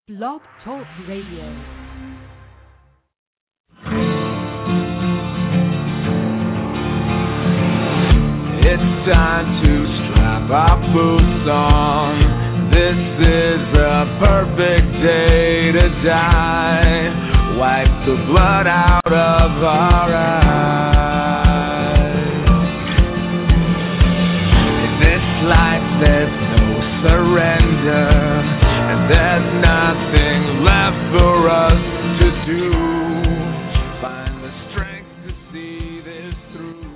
Blog Talk Radio. It's time to strap our boots on. This is the perfect day to die. Wipe the blood out of our eyes. In this life there's no surrender, and there's nothing left for us to do. Find the strength to see this through.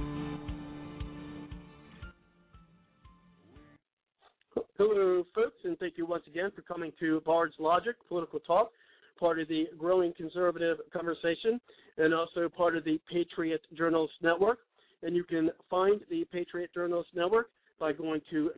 Hello, folks, and thank you once again for coming to Bard's Logic, Political Talk, part of the growing conservative conversation, and also part of the Patriot Journalist Network. And you can find the Patriot Journalist Network by going to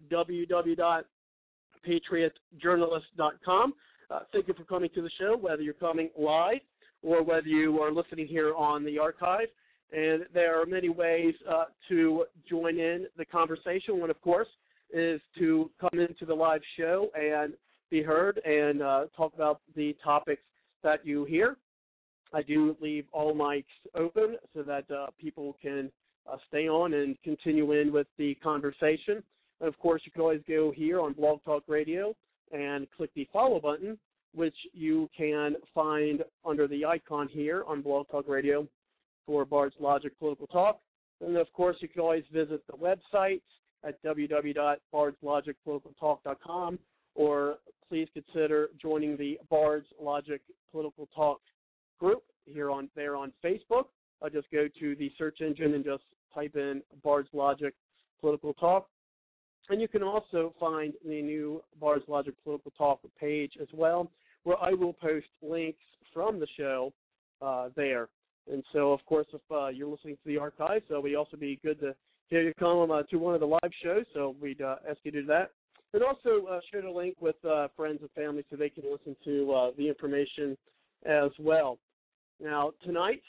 www.patriotjournalist.com. Thank you for coming to the show, whether you're coming live or whether you are listening here on the archive. And there are many ways to join in the conversation. One, of course, is to come into the live show and be heard and talk about the topics that you hear. I do leave all mics open so that people can stay on and continue in with the conversation. And, of course, you can always go here on Blog Talk Radio and click the follow button, which you can find under the icon here on Blog Talk Radio for Bard's Logic Political Talk. And, of course, you can always visit the website at www.bardslogicpoliticaltalk.com, or please consider joining the Bard's Logic Political Talk group there on Facebook. Just go to the search engine and just type in Bard's Logic Political Talk. And you can also find the new Bard's Logic Political Talk page as well, where I will post links from the show there. And so, of course, if you're listening to the archive, so it would also be good to hear you come to one of the live shows, so we'd ask you to do that. And also share the link with friends and family so they can listen to the information as well. Now, tonight,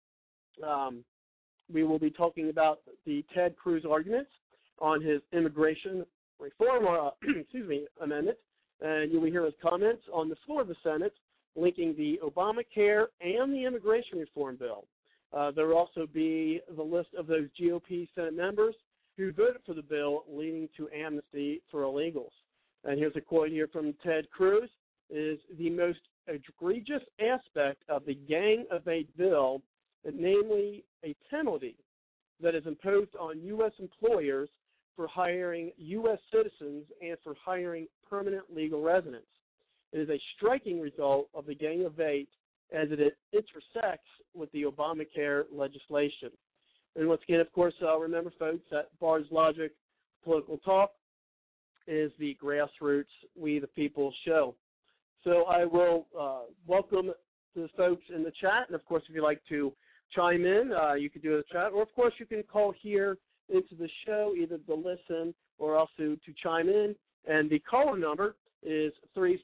we will be talking about the Ted Cruz arguments on his immigration reform amendment, and you will hear his comments on the floor of the Senate linking the Obamacare and the immigration reform bill. There will also be the list of those GOP Senate members who voted for the bill leading to amnesty for illegals. And here's a quote here from Ted Cruz: "Is the most egregious aspect of the Gang of Eight bill, namely a penalty that is imposed on U.S. employers for hiring U.S. citizens and for hiring permanent legal residents. It is a striking result of the Gang of Eight as it intersects with the Obamacare legislation." And once again, of course, remember, folks, that Bard's Logic Political Talk is the grassroots, we the people show. So I will welcome the folks in the chat. And, of course, if you'd like to chime in, you can do it in the chat. Or, of course, you can call here into the show, either to listen or also to chime in. And the caller number is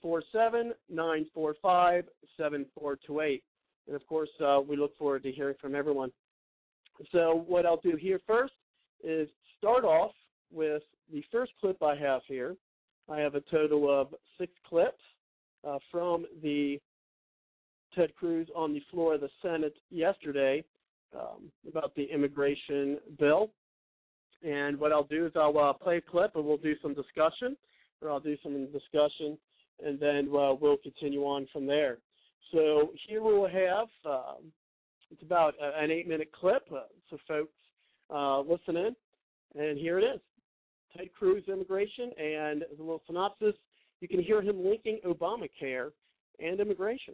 347-945-7428. And, of course, we look forward to hearing from everyone. So what I'll do here first is start off with the first clip I have here. I have a total of 6 clips from the Ted Cruz on the floor of the Senate yesterday about the immigration bill. And what I'll do is I'll play a clip and we'll do some discussion, and then we'll continue on from there. So here we'll have, it's about an 8-minute clip, so folks listen in, and here it is. Ted Cruz immigration, and as a little synopsis, you can hear him linking Obamacare and immigration.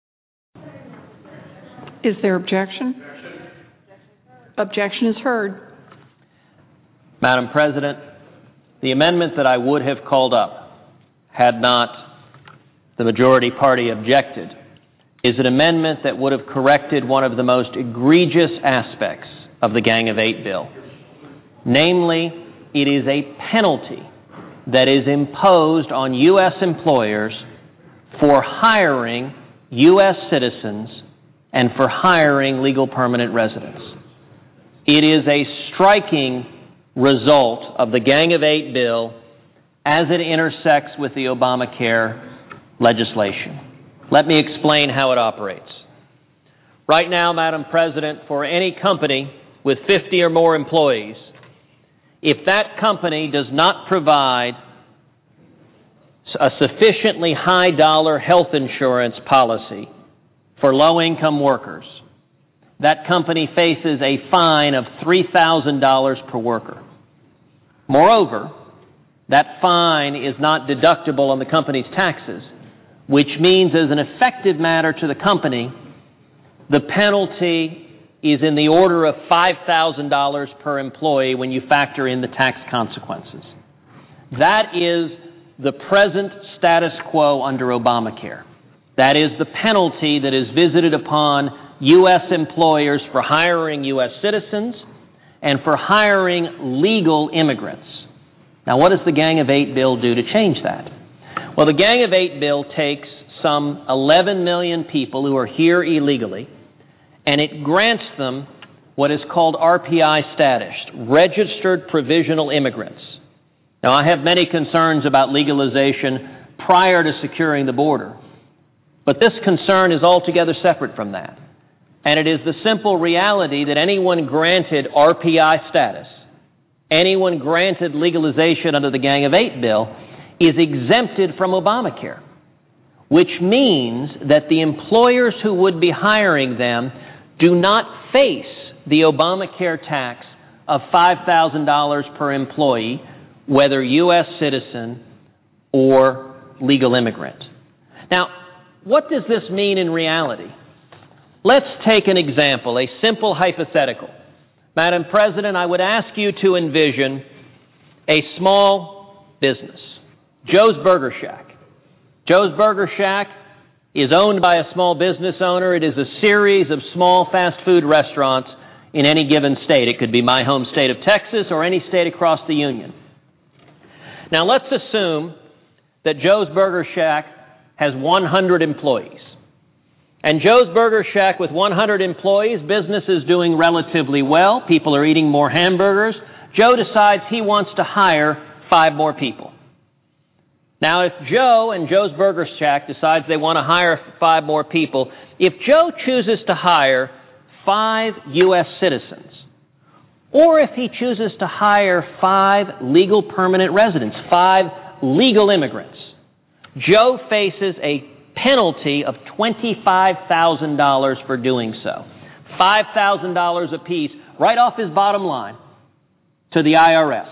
Is there objection? Objection is heard. Madam President, the amendment that I would have called up had not the majority party objected is an amendment that would have corrected one of the most egregious aspects of the Gang of Eight bill. Namely, it is a penalty that is imposed on U.S. employers for hiring U.S. citizens and for hiring legal permanent residents. It is a striking result of the Gang of Eight bill as it intersects with the Obamacare legislation. Let me explain how it operates. Right now, Madam President, for any company with 50 or more employees, if that company does not provide a sufficiently high dollar health insurance policy for low-income workers, that company faces a fine of $3,000 per worker. Moreover, that fine is not deductible on the company's taxes, which means as an effective matter to the company, the penalty is in the order of $5,000 per employee when you factor in the tax consequences. That is the present status quo under Obamacare. That is the penalty that is visited upon U.S. employers for hiring U.S. citizens and for hiring legal immigrants. Now, what does the Gang of Eight bill do to change that? Well, the Gang of Eight bill takes some 11 million people who are here illegally, and it grants them what is called RPI status, Registered Provisional Immigrants. Now, I have many concerns about legalization prior to securing the border, but this concern is altogether separate from that. And it is the simple reality that anyone granted RPI status, anyone granted legalization under the Gang of Eight bill, is exempted from Obamacare, which means that the employers who would be hiring them do not face the Obamacare tax of $5,000 per employee, whether U.S. citizen or legal immigrant. Now, what does this mean in reality? Let's take an example, a simple hypothetical. Madam President, I would ask you to envision a small business, Joe's Burger Shack. Joe's Burger Shack is owned by a small business owner. It is a series of small fast food restaurants in any given state. It could be my home state of Texas or any state across the Union. Now, let's assume that Joe's Burger Shack has 100 employees. And Joe's Burger Shack with 100 employees, business is doing relatively well. People are eating more hamburgers. Joe decides he wants to hire 5 more people. Now, if Joe and Joe's Burger Shack decides they want to hire 5 more people, if Joe chooses to hire 5 U.S. citizens, or if he chooses to hire 5 legal permanent residents, 5 legal immigrants, Joe faces a penalty of $25,000 for doing so. $5,000 apiece, right off his bottom line to the IRS.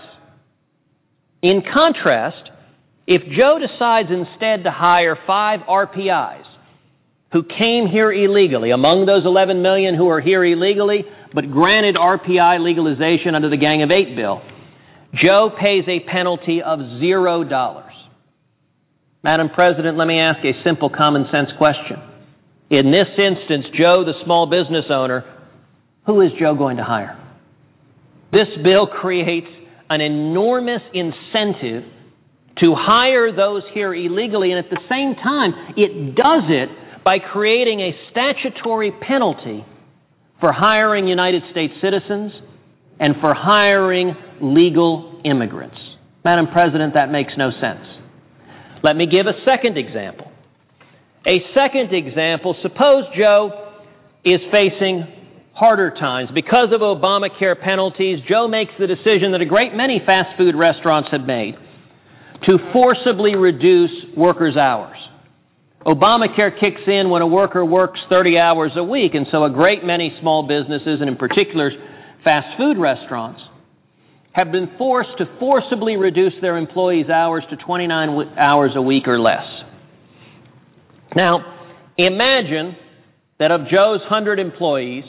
In contrast, if Joe decides instead to hire 5 RPIs who came here illegally, among those 11 million who are here illegally, but granted RPI legalization under the Gang of Eight bill, Joe pays a penalty of $0. Madam President, let me ask a simple common sense question. In this instance, Joe, the small business owner, who is Joe going to hire? This bill creates an enormous incentive to hire those here illegally, and at the same time, it does it by creating a statutory penalty for hiring United States citizens and for hiring legal immigrants. Madam President, that makes no sense. Let me give a second example. A second example, suppose Joe is facing harder times. Because of Obamacare penalties, Joe makes the decision that a great many fast food restaurants have made to forcibly reduce workers' hours. Obamacare kicks in when a worker works 30 hours a week, and so a great many small businesses, and in particular fast food restaurants, have been forced to forcibly reduce their employees' hours to 29 hours a week or less. Now, imagine that of Joe's 100 employees,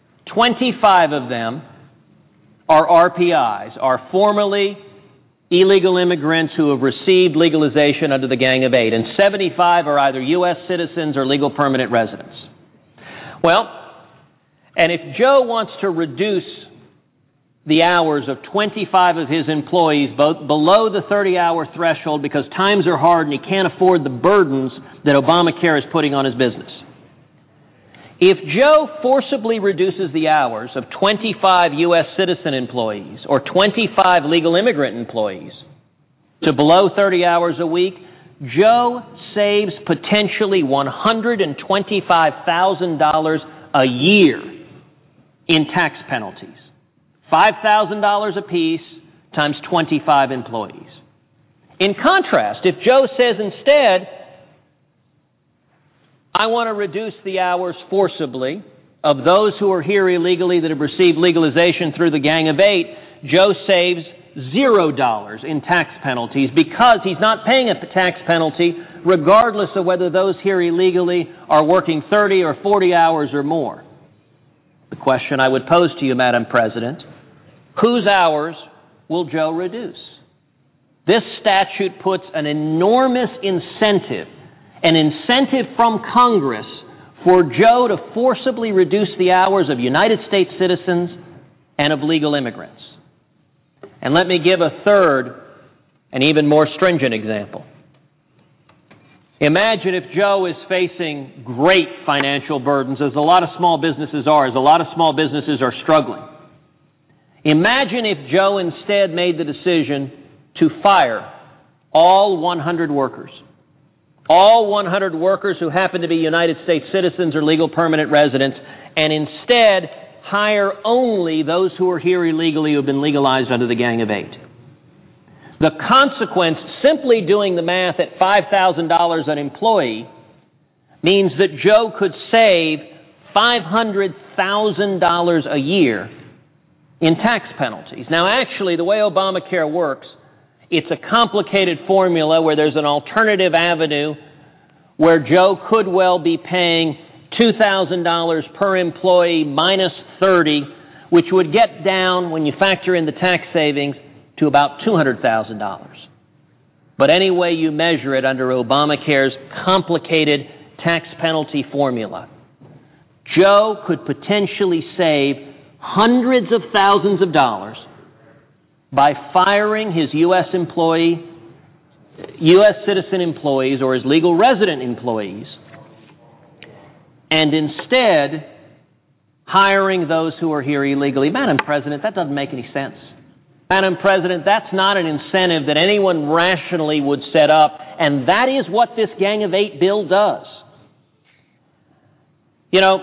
25 of them are RPIs, are formerly illegal immigrants who have received legalization under the Gang of Eight, and 75 are either U.S. citizens or legal permanent residents. Well, and if Joe wants to reduce the hours of 25 of his employees both below the 30-hour threshold because times are hard and he can't afford the burdens that Obamacare is putting on his business. If Joe forcibly reduces the hours of 25 U.S. citizen employees or 25 legal immigrant employees to below 30 hours a week, Joe saves potentially $125,000 a year in tax penalties. $5,000 apiece times 25 employees. In contrast, if Joe says instead, I want to reduce the hours forcibly of those who are here illegally that have received legalization through the Gang of Eight, Joe saves $0 in tax penalties because he's not paying a tax penalty regardless of whether those here illegally are working 30 or 40 hours or more. The question I would pose to you, Madam President, whose hours will Joe reduce? This statute puts an enormous incentive from Congress for Joe to forcibly reduce the hours of United States citizens and of legal immigrants. And let me give a third and even more stringent example. Imagine if Joe is facing great financial burdens, as a lot of small businesses are, as a lot of small businesses are struggling. Imagine if Joe instead made the decision to fire all 100 workers. All 100 workers who happen to be United States citizens or legal permanent residents, and instead hire only those who are here illegally who have been legalized under the Gang of Eight. The consequence, simply doing the math at $5,000 an employee, means that Joe could save $500,000 a year in tax penalties. Now, actually, the way Obamacare works, it's a complicated formula where there's an alternative avenue where Joe could well be paying $2,000 per employee minus 30, which would get down, when you factor in the tax savings, to about $200,000. But any way you measure it under Obamacare's complicated tax penalty formula, Joe could potentially save hundreds of thousands of dollars by firing his U.S. citizen employees or his legal resident employees, and instead hiring those who are here illegally. Madam President, that doesn't make any sense. Madam President, that's not an incentive that anyone rationally would set up, and that is what this Gang of Eight bill does. You know,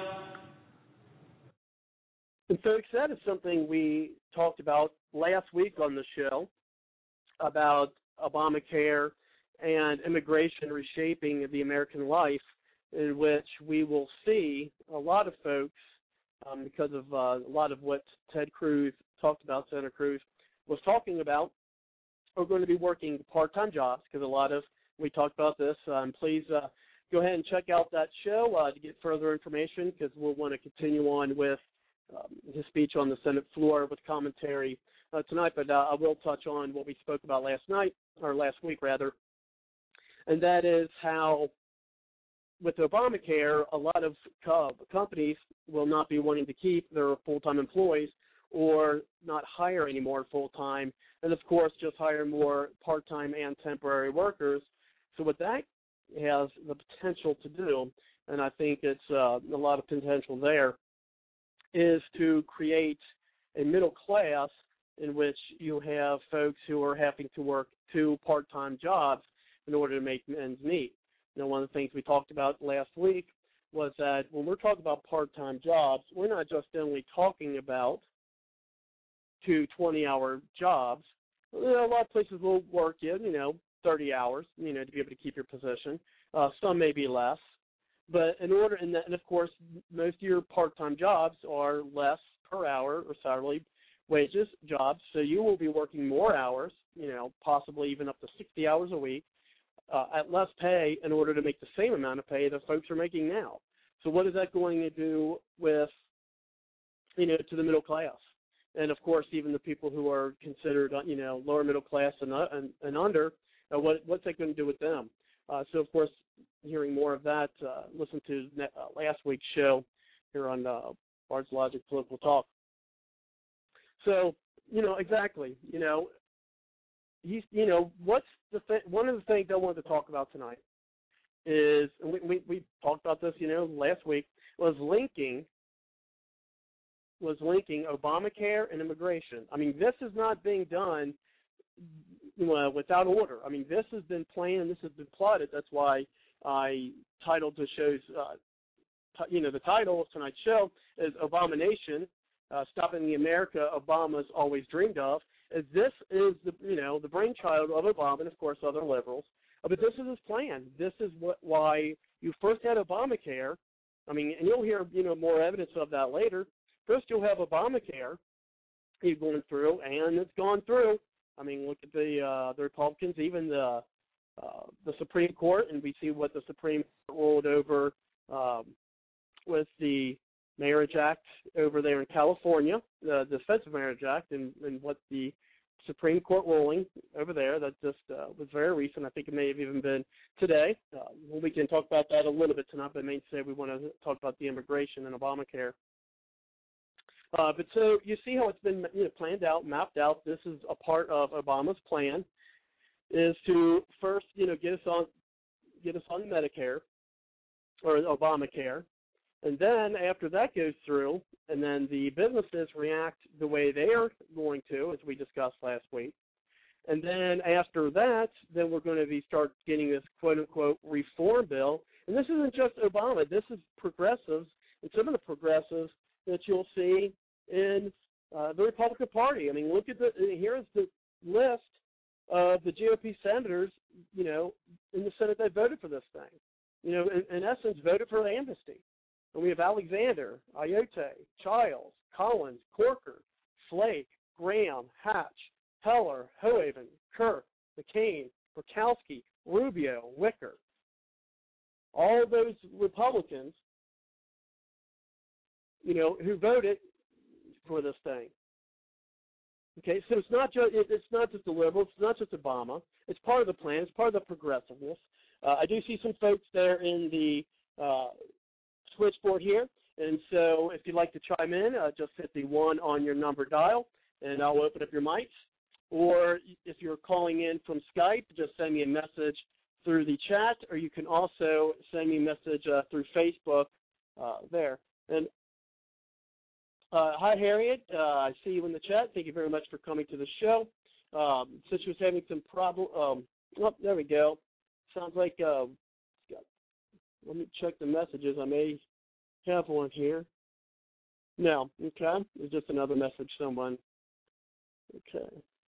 and folks, that is something we talked about last week on the show about Obamacare and immigration reshaping the American life, in which we will see a lot of folks, because of a lot of what Ted Cruz talked about, Senator Cruz was talking about, are going to be working part-time jobs, because we talked about this. Please go ahead and check out that show to get further information, because we'll want to continue on with his speech on the Senate floor with commentary tonight. But I will touch on what we spoke about last week, and that is how with Obamacare, a lot of companies will not be wanting to keep their full-time employees or not hire any more full-time, and of course just hire more part-time and temporary workers. So what that has the potential to do, and I think it's a lot of potential there, is to create a middle class in which you have folks who are having to work 2 part-time jobs in order to make ends meet. Now, one of the things we talked about last week was that when we're talking about part-time jobs, we're not just only talking about 2 20-hour jobs. A lot of places will work in, 30 hours, to be able to keep your position. Some may be less. But and of course, most of your part-time jobs are less per hour or salary wages jobs, so you will be working more hours, possibly even up to 60 hours a week, at less pay in order to make the same amount of pay that folks are making now. So what is that going to do with, to the middle class? And, of course, even the people who are considered, lower middle class and under, what's that going to do with them? So, of course, hearing more of that, listen to last week's show here on Bard's Logic Political Talk. So, exactly, he's, what's one of the things I wanted to talk about tonight is, and we talked about this, last week, was linking Obamacare and immigration. I mean, this is not being done, without order. I mean, this has been planned. This has been plotted. That's why I titled the show's, the title of tonight's show is Abomination, Stopping the America Obama's Always Dreamed of. As this is the brainchild of Obama and, of course, other liberals. But this is his plan. This is why you first had Obamacare. I mean, and you'll hear, more evidence of that later. First, you'll have Obamacare going through, and it's gone through. I mean, look at the Republicans, even the Supreme Court, and we see what the Supreme Court ruled over with the Marriage Act over there in California, the Defensive Marriage Act, and what the Supreme Court ruling over there that just was very recent. I think it may have even been today. We can talk about that a little bit tonight, but mainly today we want to talk about the immigration and Obamacare. But so you see how it's been planned out, mapped out. This is a part of Obama's plan, is to first get us on Medicare or Obamacare, and then after that goes through, and then the businesses react the way they are going to, as we discussed last week. And then after that, then we're going to start getting this quote-unquote reform bill. And this isn't just Obama. This is progressives, and some of the progressives that you'll see in the Republican Party. I mean, here's the list of the GOP senators, in the Senate that voted for this thing. In essence, voted for amnesty. And we have Alexander, Ayotte, Childs, Collins, Corker, Flake, Graham, Hatch, Heller, Hoeven, Kirk, McCain, Murkowski, Rubio, Wicker. All those Republicans, who voted for this thing. Okay, so it's not just the liberals, it's not just Obama. It's part of the plan. It's part of the progressiveness. I do see some folks there in the switchboard here, and so if you'd like to chime in, just hit the 1 on your number dial, and I'll open up your mics. Or if you're calling in from Skype, just send me a message through the chat, or you can also send me a message through Facebook there. And hi, Harriet. I see you in the chat. Thank you very much for coming to the show. Since she was having some problem, there we go. Sounds like, let me check the messages. I may have one here. No, okay. It's just another message, someone. Okay.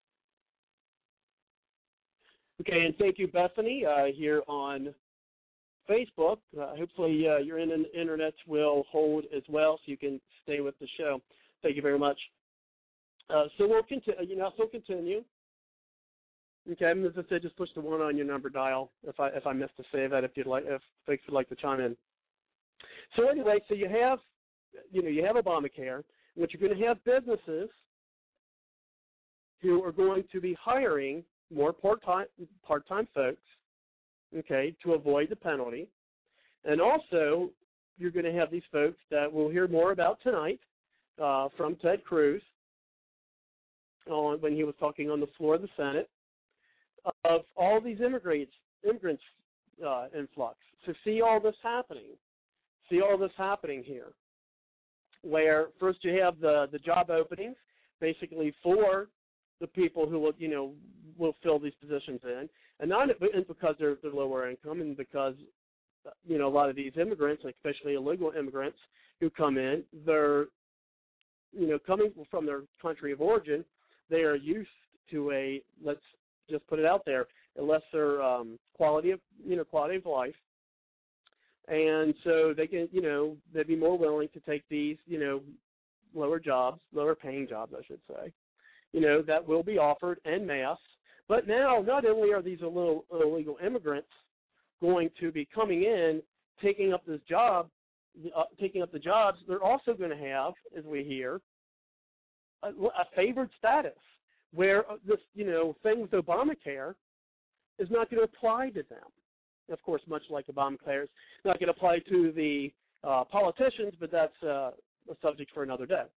Okay, and thank you, Bethany, here on Facebook. Hopefully your internet will hold as well, so you can stay with the show. Thank you very much. So we'll continue. Continue. Okay, as I said, just push the 1 on your number dial if I missed to say that. If folks would like to chime in. So anyway, so you have Obamacare, which you're going to have businesses who are going to be hiring more part-time folks, okay, to avoid the penalty. And also, you're going to have these folks that we'll hear more about tonight from Ted Cruz when he was talking on the floor of the Senate, of all these immigrants influx. So see all this happening here, where first you have the job openings, basically for the people who will fill these positions in, and not because they're lower income, and because a lot of these immigrants, especially illegal immigrants who come in, they're coming from their country of origin, they are used to let's just put it out there, a lesser quality of life, and so they can they'd be more willing to take these lower paying jobs, I should say, that will be offered en masse. But now, not only are these illegal immigrants going to be coming in, taking up the jobs, they're also going to have, as we hear, a favored status, where this thing with Obamacare is not going to apply to them. Of course, much like Obamacare, it's not going to apply to the politicians, but that's a subject for another day.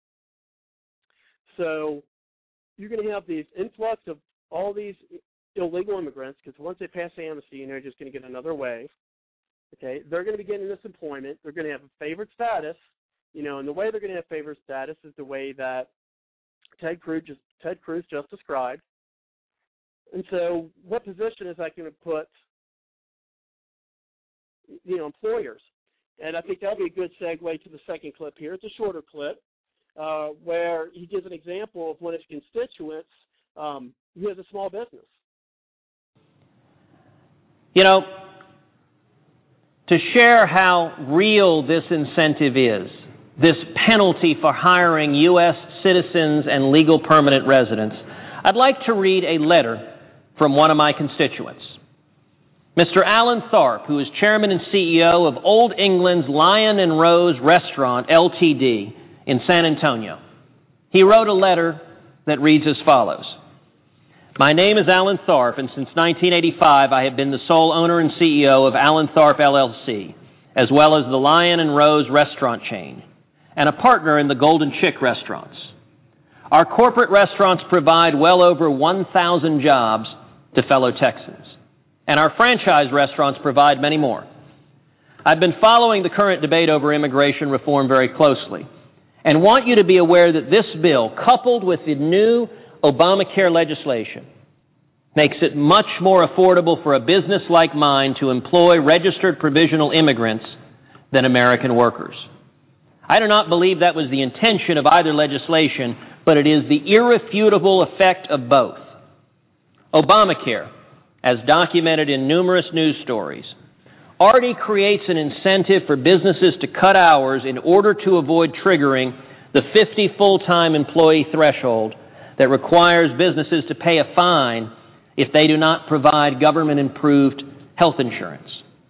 So you're going to have these influx of all these illegal immigrants, because once they pass amnesty, they're just going to get another wave. Okay, they're going to be getting this employment. They're going to have a favored status, and the way they're going to have favored status is the way that Ted Cruz just described. And so what position is that going to put, employers? And I think that would be a good segue to the second clip here. It's a shorter clip where he gives an example of one of his constituents who has a small business. To share how real this incentive is, this penalty for hiring U.S. citizens and legal permanent residents, I'd like to read a letter from one of my constituents. Mr. Alan Tharp, who is chairman and CEO of Old England's Lion and Rose Restaurant, Ltd., in San Antonio. He wrote a letter that reads as follows. My name is Alan Tharp, and since 1985 I have been the sole owner and CEO of Alan Tharp, LLC, as well as the Lion and Rose restaurant chain, and a partner in the Golden Chick restaurants. Our corporate restaurants provide well over 1,000 jobs to fellow Texans, and our franchise restaurants provide many more. I've been following the current debate over immigration reform very closely, and want you to be aware that this bill, coupled with the new Obamacare legislation, makes it much more affordable for a business like mine to employ registered provisional immigrants than American workers. I do not believe that was the intention of either legislation, but it is the irrefutable effect of both. Obamacare, as documented in numerous news stories, already creates an incentive for businesses to cut hours in order to avoid triggering the 50 full-time employee threshold that requires businesses to pay a fine if they do not provide government-improved health insurance.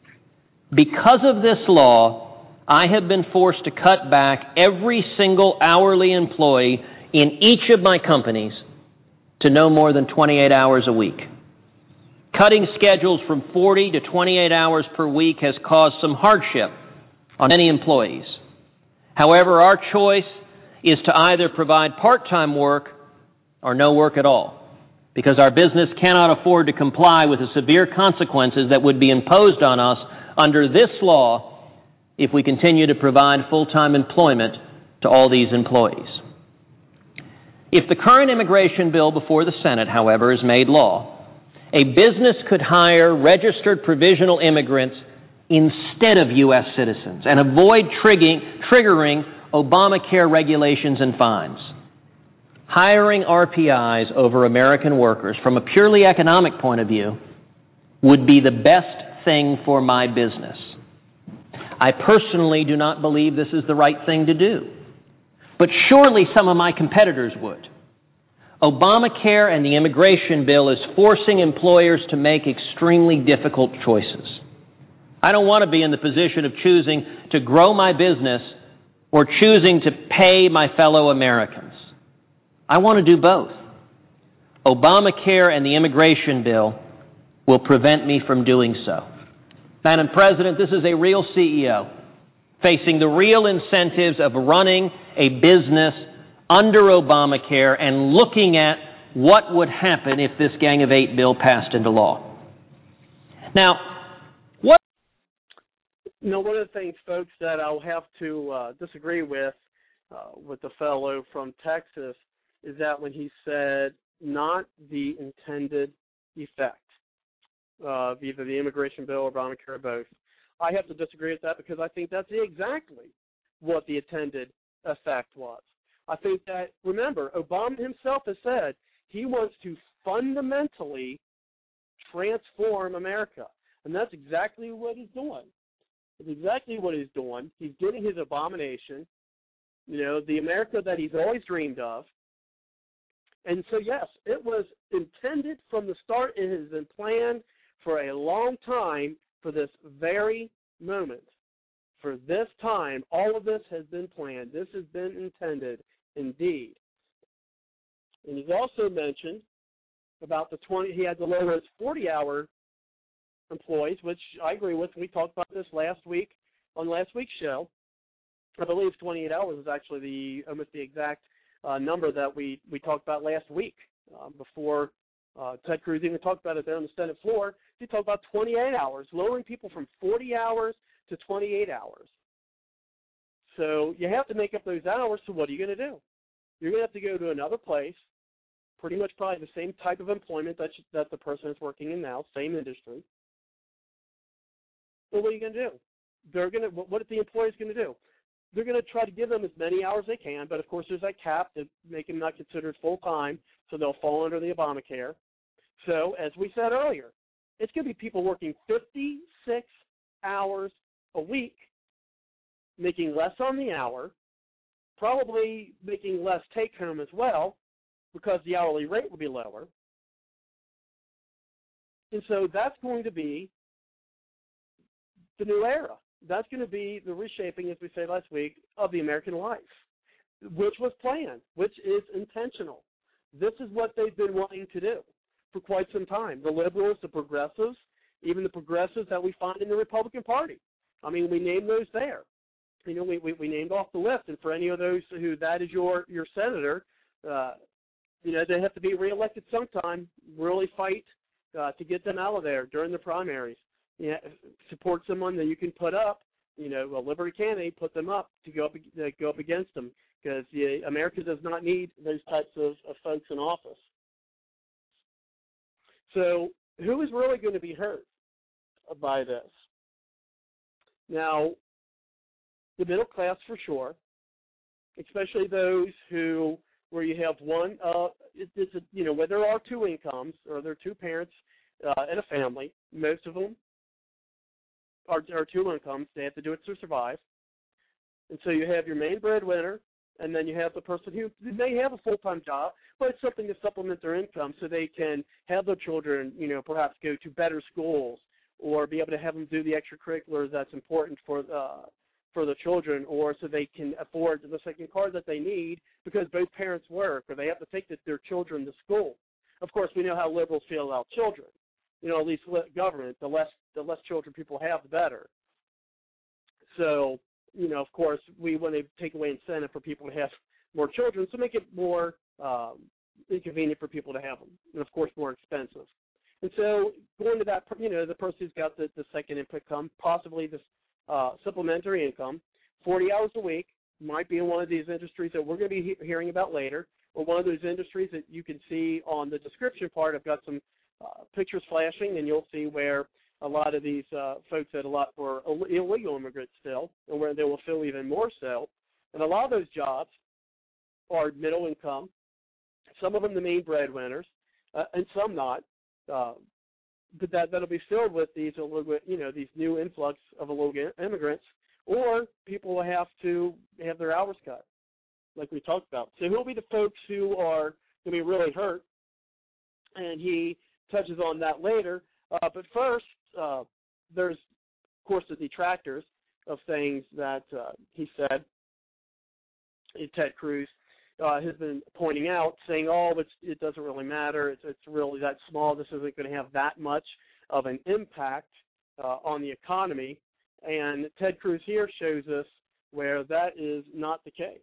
Because of this law, I have been forced to cut back every single hourly employee in each of my companies to no more than 28 hours a week. Cutting schedules from 40 to 28 hours per week has caused some hardship on many employees. However, our choice is to either provide part-time work or no work at all, because our business cannot afford to comply with the severe consequences that would be imposed on us under this law if we continue to provide full-time employment to all these employees. If the current immigration bill before the Senate, however, is made law, a business could hire registered provisional immigrants instead of U.S. citizens and avoid triggering Obamacare regulations and fines. Hiring RPIs over American workers from a purely economic point of view would be the best thing for my business. I personally do not believe this is the right thing to do, but surely some of my competitors would. Obamacare and the immigration bill is forcing employers to make extremely difficult choices. I don't want to be in the position of choosing to grow my business or choosing to pay my fellow Americans. I want to do both. Obamacare and the immigration bill will prevent me from doing so. Madam President, this is a real CEO facing the real incentives of running a business under Obamacare and looking at what would happen if this Gang of Eight bill passed into law. Now, one of the things, folks, that I'll have to disagree with the fellow from Texas is that when he said not the intended effect of either the immigration bill or Obamacare or both, I have to disagree with that because I think that's exactly what the intended effect was. I think that, remember, Obama himself has said he wants to fundamentally transform America, and that's exactly what he's doing. It's exactly what he's doing. He's getting his abomination, the America that he's always dreamed of. And so, yes, it was intended from the start. It has been planned for a long time for this very moment. For this time, all of this has been planned. This has been intended, indeed. And he's also mentioned about he had to lower his 40-hour employees, which I agree with. We talked about this last week on last week's show. I believe 28 hours is actually almost the exact number that we talked about last week before Ted Cruz even talked about it there on the Senate floor. He talked about 28 hours, lowering people from 40 hours to 28 hours. So you have to make up those hours, so what are you going to do? You're going to have to go to another place, pretty much probably the same type of employment that the person is working in now, same industry. Well, what are you going to do? What are the employers going to do? They're going to try to give them as many hours as they can, but of course there's that cap to make them not considered full-time, so they'll fall under the Obamacare. So, as we said earlier, it's going to be people working 56 hours a week, making less on the hour, probably making less take-home as well, because the hourly rate will be lower. And so that's going to be the new era. That's going to be the reshaping, as we said last week, of the American life, which was planned, which is intentional. This is what they've been wanting to do for quite some time. The liberals, the progressives, even the progressives that we find in the Republican Party. I mean, we named those there. You know, we named off the list, and for any of those who that is your senator, you know, they have to be reelected sometime. Really fight to get them out of there during the primaries. You know, support someone that you can put up, you know, a liberty candidate, put them up to go up against them, because America does not need those types of folks in office. So who is really going to be hurt by this? Now, the middle class for sure, especially those where you have one, you know, where there are two incomes or there are two parents in a family. Most of them are two incomes. They have to do it to survive. And so you have your main breadwinner, and then you have the person who may have a full-time job, but it's something to supplement their income so they can have their children, you know, perhaps go to better schools or be able to have them do the extracurriculars that's important for the children, or so they can afford the second car that they need because both parents work or they have to take their children to school. Of course, we know how liberals feel about children. You know, at least government, the less children people have, the better. So, you know, of course, we want to take away incentive for people to have more children, so make it more inconvenient for people to have them, and of course, more expensive. And so, going to that, you know, the person who's got the second income, possibly this supplementary income, 40 hours a week, might be in one of these industries that we're going to be hearing about later, or one of those industries that you can see on the description part. I've got some pictures flashing, and you'll see where a lot of these folks that a lot were illegal immigrants still, and where they will feel even more so. And a lot of those jobs are middle income, some of them the main breadwinners, and some not. But that'll be filled with these, you know, these new influx of illegal immigrants, or people will have to have their hours cut, like we talked about. So who'll be the folks who are going to be really hurt? And he touches on that later. But first, there's, of course, the detractors of things that he said. Ted Cruz has been pointing out, saying, "Oh, it doesn't really matter. It's really that small. This isn't going to have that much of an impact on the economy." And Ted Cruz here shows us where that is not the case.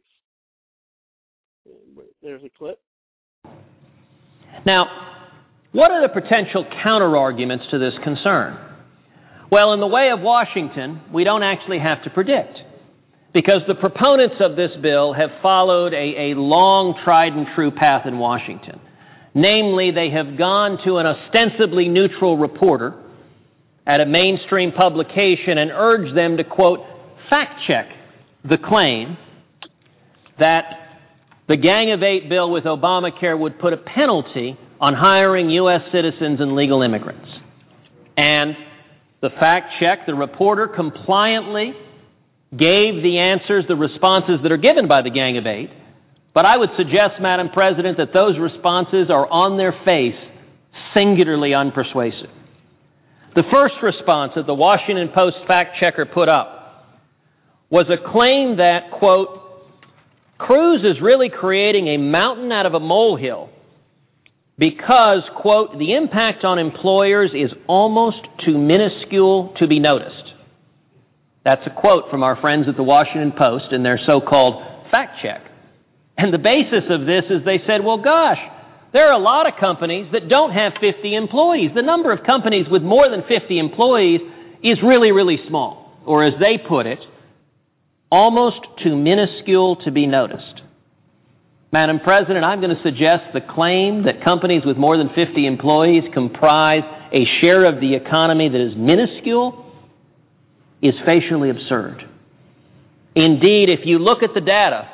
There's a clip. Now, what are the potential counter-arguments to this concern? Well, in the way of Washington, we don't actually have to predict, because the proponents of this bill have followed a long tried-and-true path in Washington. Namely, they have gone to an ostensibly neutral reporter at a mainstream publication and urged them to, quote, fact-check the claim that the Gang of Eight bill with Obamacare would put a penalty on hiring U.S. citizens and legal immigrants. And the fact-check, the reporter compliantly gave the answers, the responses that are given by the Gang of Eight. But I would suggest, Madam President, that those responses are on their face singularly unpersuasive. The first response that the Washington Post fact-checker put up was a claim that, quote, Cruz is really creating a mountain out of a molehill because, quote, the impact on employers is almost too minuscule to be noticed. That's a quote from our friends at the Washington Post in their so-called fact-check. And the basis of this is they said, well, gosh, there are a lot of companies that don't have 50 employees. The number of companies with more than 50 employees is really, really small. Or as they put it, almost too minuscule to be noticed. Madam President, I'm going to suggest the claim that companies with more than 50 employees comprise a share of the economy that is minuscule is facially absurd. Indeed, if you look at the data,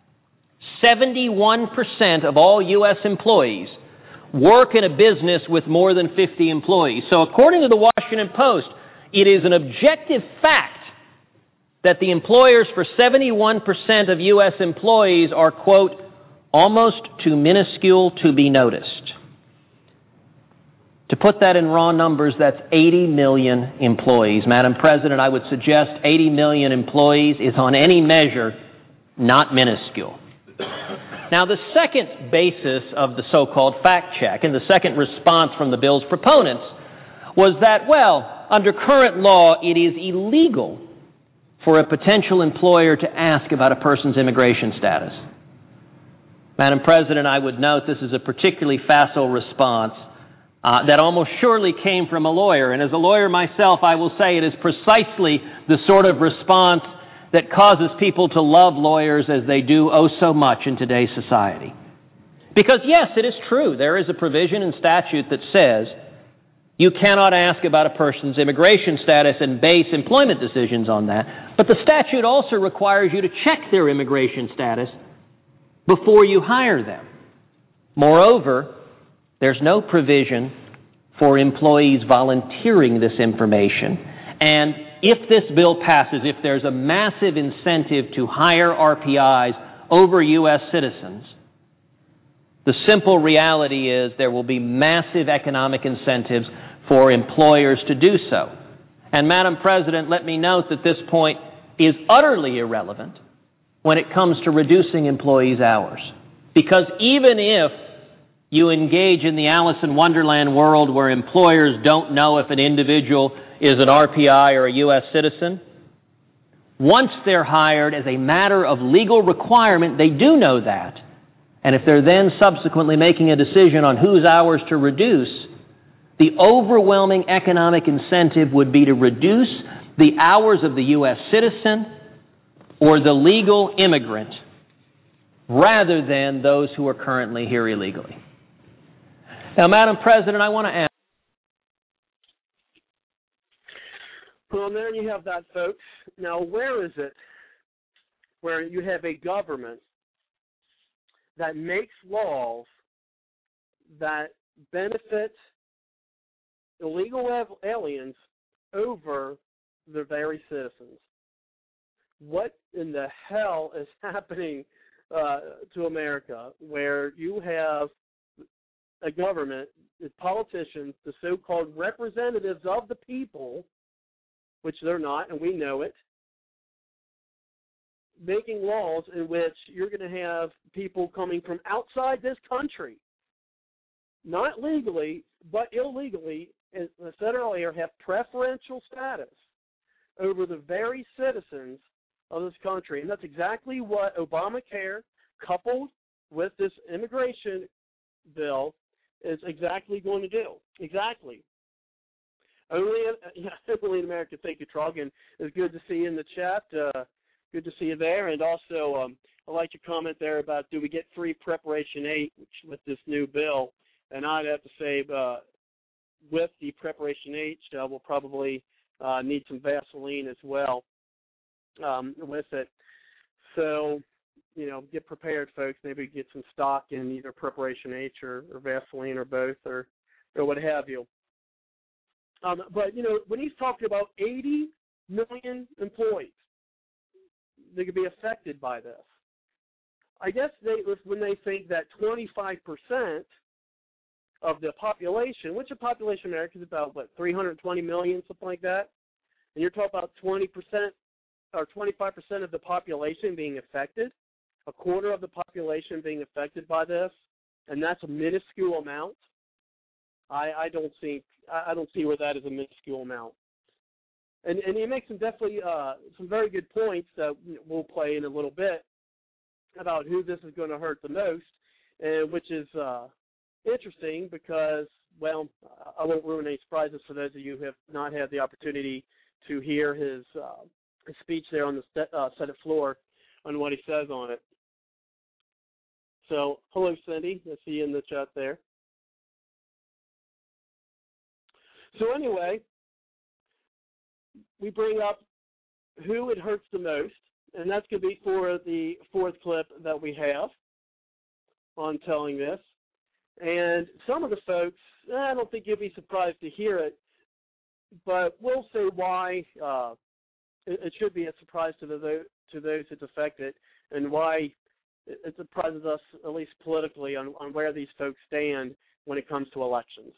71% of all U.S. employees work in a business with more than 50 employees. So according to the Washington Post, it is an objective fact that the employers for 71% of U.S. employees are, quote, almost too minuscule to be noticed. To put that in raw numbers, that's 80 million employees. Madam President, I would suggest 80 million employees is on any measure not minuscule. Now, the second basis of the so-called fact check and the second response from the bill's proponents was that, well, under current law, it is illegal for a potential employer to ask about a person's immigration status. Madam President, I would note this is a particularly facile response that almost surely came from a lawyer. And as a lawyer myself, I will say it is precisely the sort of response that causes people to love lawyers as they do oh so much in today's society. Because yes, it is true, there is a provision in statute that says you cannot ask about a person's immigration status and base employment decisions on that. But the statute also requires you to check their immigration status before you hire them. Moreover, there's no provision for employees volunteering this information. And if this bill passes, if there's a massive incentive to hire RPIs over U.S. citizens, the simple reality is there will be massive economic incentives for employers to do so. And Madam President, let me note that this point is utterly irrelevant when it comes to reducing employees' hours. Because even if you engage in the Alice in Wonderland world where employers don't know if an individual is an RPI or a U.S. citizen, once they're hired as a matter of legal requirement, they do know that. And if they're then subsequently making a decision on whose hours to reduce, the overwhelming economic incentive would be to reduce the hours of the U.S. citizen or the legal immigrant rather than those who are currently here illegally. Now, Madam President, I want to ask. Well, there you have that, folks. Now, where is it where you have a government that makes laws that benefit illegal aliens over their very citizens? What in the hell is happening to America where you have a government, the politicians, the so-called representatives of the people, which they're not, and we know it, making laws in which you're going to have people coming from outside this country, not legally, but illegally, as I said earlier, have preferential status over the very citizens of this country. And that's exactly what Obamacare, coupled with this immigration bill, is exactly going to do. Exactly. Only in America. Thank you, Trogan. It's good to see you in the chat. Good to see you there. And also, I like your comment there about do we get free Preparation 8 with this new bill. And I'd have to say with the Preparation 8, we'll probably need some Vaseline as well with it. So, get prepared, folks. Maybe get some stock in either Preparation H or Vaseline or both or what have you. But, when he's talking about 80 million employees that could be affected by this, I guess when they think that 25% of the population, which the population in America is about, 320 million, something like that, and you're talking about 20% or 25% of the population being affected, a quarter of the population being affected by this, and that's a minuscule amount. I don't see where that is a minuscule amount. And he makes some definitely some very good points that we'll play in a little bit about who this is going to hurt the most, which is interesting because, well, I won't ruin any surprises for those of you who have not had the opportunity to hear his speech there on the Senate floor on what he says on it. So, hello, Cindy. I see you in the chat there. So anyway, we bring up who it hurts the most, and that's going to be for the fourth clip that we have on telling this. And some of the folks, I don't think you'll be surprised to hear it, but we'll say why it should be a surprise to those it's affected, and why it surprises us, at least politically, on where these folks stand when it comes to elections.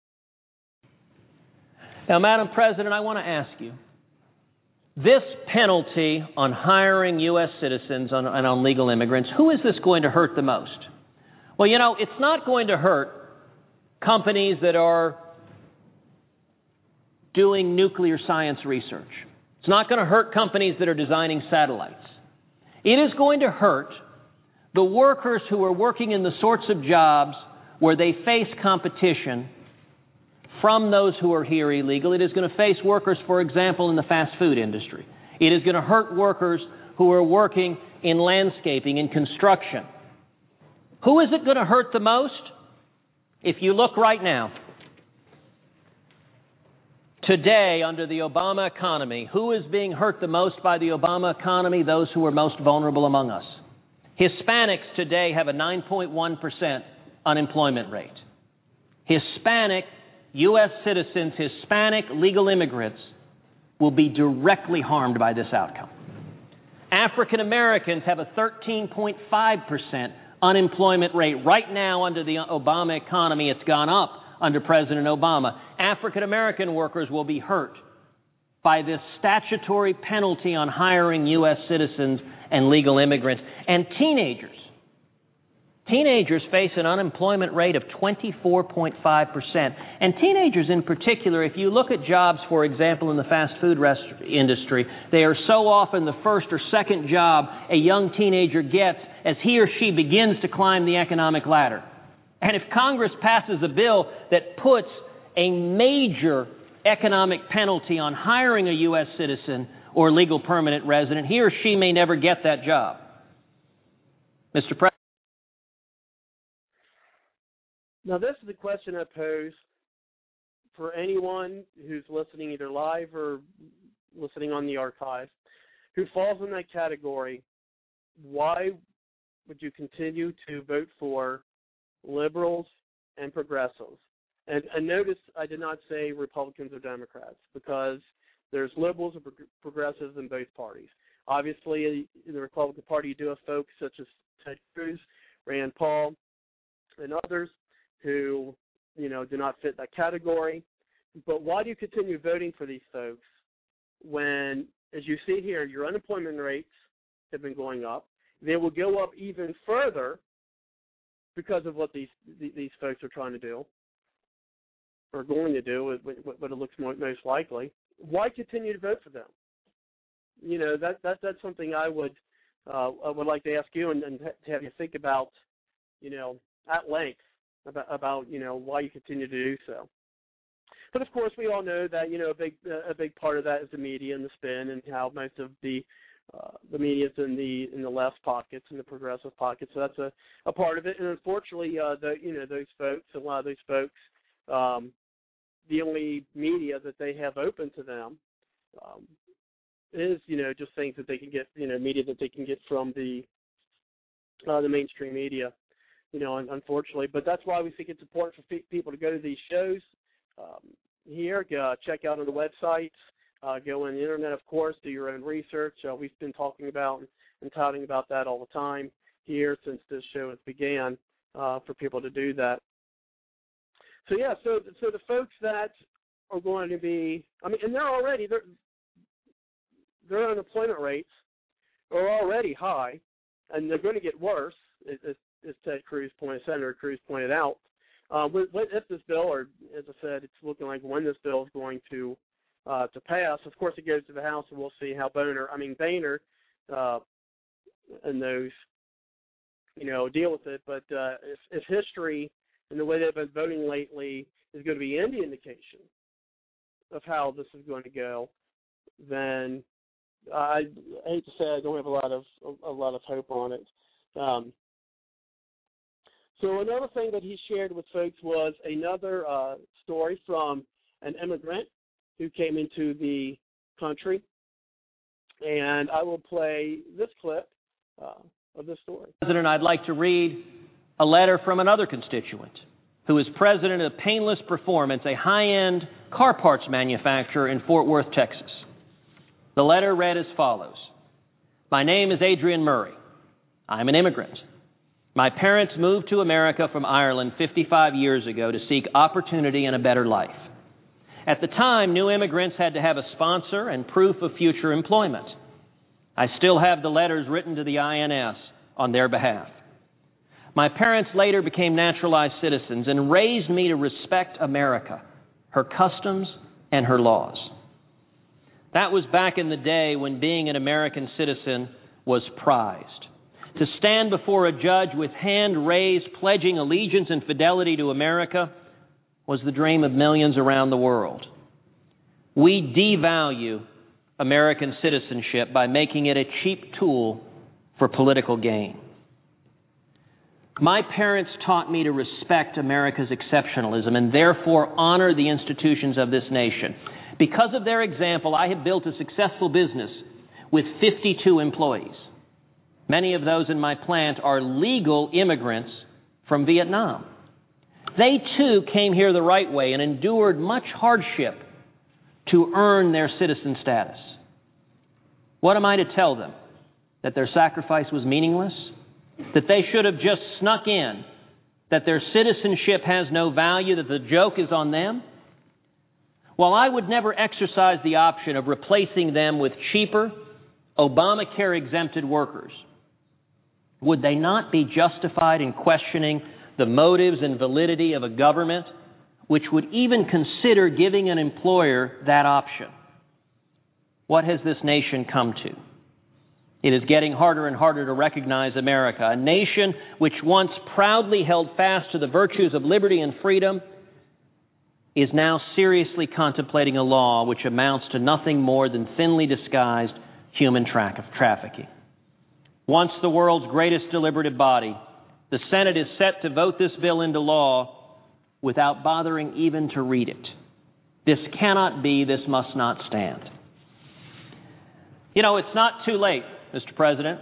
Now, Madam President, I want to ask you, this penalty on hiring U.S. citizens and on legal immigrants, who is this going to hurt the most? Well, you know, it's not going to hurt companies that are doing nuclear science research. It's not going to hurt companies that are designing satellites. It is going to hurt the workers who are working in the sorts of jobs where they face competition from those who are here illegal. It is going to face workers, for example, in the fast food industry. It is going to hurt workers who are working in landscaping and construction. Who is it going to hurt the most? If you look right now, today, under the Obama economy, who is being hurt the most by the Obama economy? Those who are most vulnerable among us. Hispanics today have a 9.1% unemployment rate. Hispanic U.S. citizens, Hispanic legal immigrants, will be directly harmed by this outcome. African Americans have a 13.5% unemployment rate. Right now, under the Obama economy, it's gone up under President Obama. African American workers will be hurt by this statutory penalty on hiring U.S. citizens and legal immigrants. And teenagers face an unemployment rate of 24.5%. And teenagers in particular, if you look at jobs, for example, in the fast food industry, they are so often the first or second job a young teenager gets as he or she begins to climb the economic ladder. And if Congress passes a bill that puts a major economic penalty on hiring a U.S. citizen or legal permanent resident, he or she may never get that job. Mr. President. Now, this is the question I pose for anyone who's listening either live or listening on the archive, who falls in that category. Why would you continue to vote for liberals and progressives? And notice I did not say Republicans or Democrats, because there's liberals and progressives in both parties. Obviously, in the Republican Party, you do have folks such as Ted Cruz, Rand Paul, and others who, you know, do not fit that category. But why do you continue voting for these folks when, as you see here, your unemployment rates have been going up? They will go up even further because of what these folks are trying to do, or going to do, what it looks most likely. Why continue to vote for them? You know, that's something I would like to ask you and to have you think about, you know, at length about you know, why you continue to do so. But of course, we all know that, you know, a big part of that is the media and the spin, and how most of the media is in the left pockets and the progressive pockets. So that's a part of it. And unfortunately, those folks, a lot of those folks, the only media that they have open to them is, you know, just things that they can get, you know, media that they can get from the mainstream media, you know, unfortunately. But that's why we think it's important for people to go to these shows here, check out on the websites, go on the internet, of course, do your own research. We've been talking about and touting about that all the time here since this show has began, for people to do that. So yeah, so the folks that are going to be, I mean, and their unemployment rates are already high, and they're going to get worse, as Senator Cruz pointed out. If this bill, or as I said, it's looking like when this bill is going to pass. Of course, it goes to the House, and we'll see how Boehner and those, you know, deal with it. But if history and the way they've been voting lately is going to be any indication of how this is going to go, then I hate to say I don't have a lot of hope on it. So another thing that he shared with folks was another story from an immigrant who came into the country. And I will play this clip of this story. President, I'd like to read a letter from another constituent who is president of Painless Performance, a high-end car parts manufacturer in Fort Worth, Texas. The letter read as follows. My name is Adrian Murray. I'm an immigrant. My parents moved to America from Ireland 55 years ago to seek opportunity and a better life. At the time, new immigrants had to have a sponsor and proof of future employment. I still have the letters written to the INS on their behalf. My parents later became naturalized citizens and raised me to respect America, her customs, and her laws. That was back in the day when being an American citizen was prized. To stand before a judge with hand raised, pledging allegiance and fidelity to America was the dream of millions around the world. We devalue American citizenship by making it a cheap tool for political gain. My parents taught me to respect America's exceptionalism and therefore honor the institutions of this nation. Because of their example, I have built a successful business with 52 employees. Many of those in my plant are legal immigrants from Vietnam. They too came here the right way and endured much hardship to earn their citizen status. What am I to tell them? That their sacrifice was meaningless? That they should have just snuck in? That their citizenship has no value? That the joke is on them? While I would never exercise the option of replacing them with cheaper, Obamacare-exempted workers, would they not be justified in questioning the motives and validity of a government which would even consider giving an employer that option? What has this nation come to? It is getting harder and harder to recognize America, a nation which once proudly held fast to the virtues of liberty and freedom is now seriously contemplating a law which amounts to nothing more than thinly disguised human trafficking. Once the world's greatest deliberative body, the Senate is set to vote this bill into law without bothering even to read it. This cannot be, this must not stand. You know, it's not too late, Mr. President.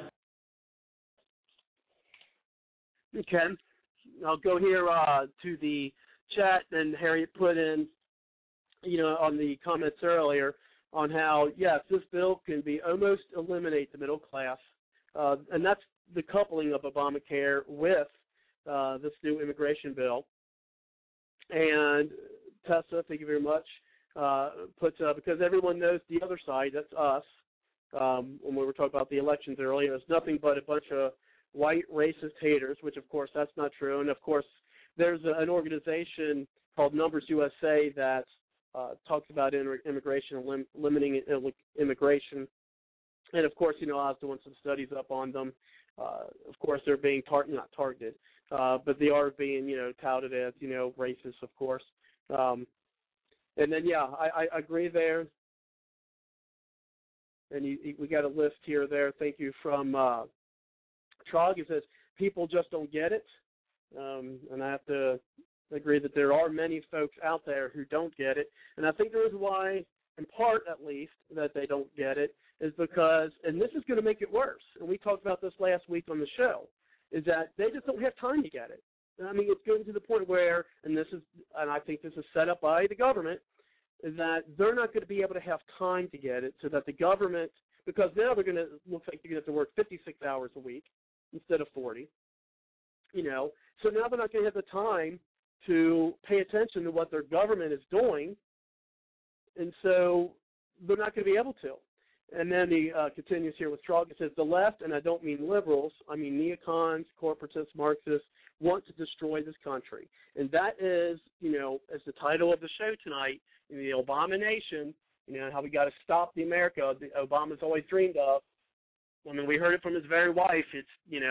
Okay. I'll go here to the chat, and Harriet put in, on the comments earlier on how, yes, this bill can be almost eliminate the middle class. And that's the coupling of Obamacare with this new immigration bill. And Tessa, thank you very much, because everyone knows the other side, that's us. When we were talking about the elections earlier, it's nothing but a bunch of white racist haters, which, of course, that's not true. And, of course, there's an organization called Numbers USA that talks about immigration, limiting immigration. And, of course, I was doing some studies up on them. Of course, they're being not targeted, but they are being, touted as, racist, of course. And then, I agree there. And we got a list here there. Thank you from Trog. It says, people just don't get it. And I have to agree that there are many folks out there who don't get it. And I think the reason why, in part at least, that they don't get it is because, and this is going to make it worse, and we talked about this last week on the show, is that they just don't have time to get it. I mean, it's getting to the point where, and I think this is set up by the government, is that they're not going to be able to have time to get it, so that the government, because now they're going to, looks like they're going to have to work 56 hours a week instead of 40, so now they're not going to have the time to pay attention to what their government is doing, and so they're not going to be able to. And then he continues here with Trog. It says, the left, and I don't mean liberals, I mean neocons, corporatists, Marxists, want to destroy this country. And that is, as the title of the show tonight, the Obama Nation, how we got to stop the America that Obama's always dreamed of. I mean, we heard it from his very wife. It's,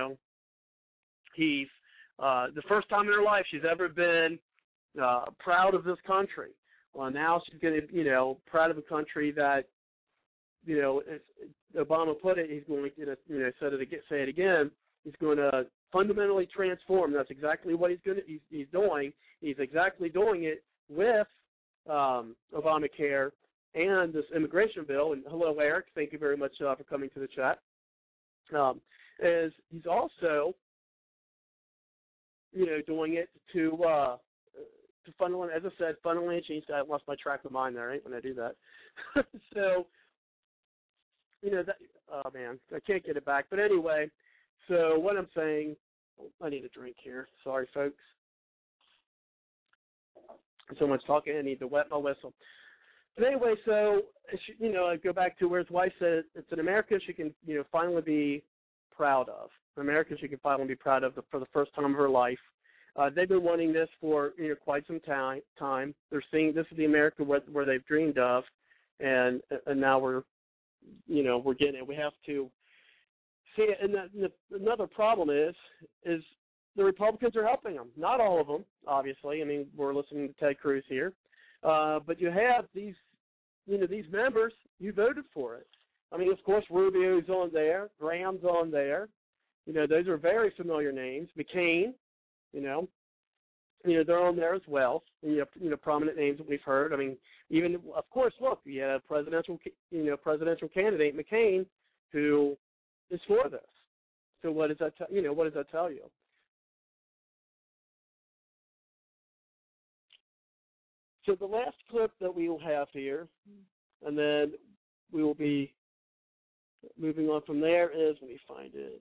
he's the first time in her life she's ever been proud of this country. Well, now she's going to, proud of a country that, if Obama put it, he's going to, say it again, He's going to fundamentally transform. That's exactly what he's doing. He's exactly doing it with Obamacare and this immigration bill. And hello, Eric. Thank you very much for coming to the chat. He's also, doing it to fundamentally, as I said, fundamentally change. I lost my track of mind there, right, when I do that. So, that, oh man, I can't get it back. But anyway, so what I'm saying, I need a drink here. Sorry, folks. So much talking, I need to wet my whistle. But anyway, so, I go back to where his wife said it's an America she can, finally be proud of. America she can finally be proud of for the first time of her life. They've been wanting this for, quite some time. They're seeing this is the America where they've dreamed of, and now we're getting it. We have to see it. And another problem is the Republicans are helping them. Not all of them, obviously. I mean, we're listening to Ted Cruz here. But you have these members, you voted for it. I mean, of course, Rubio's on there, Graham's on there. Those are very familiar names. McCain, they're on there as well. And, prominent names that we've heard. I mean, even, of course, look, you have presidential candidate McCain who is for this. So what does that what does that tell you? So the last clip that we will have here, and then we will be moving on from there is, let me find it,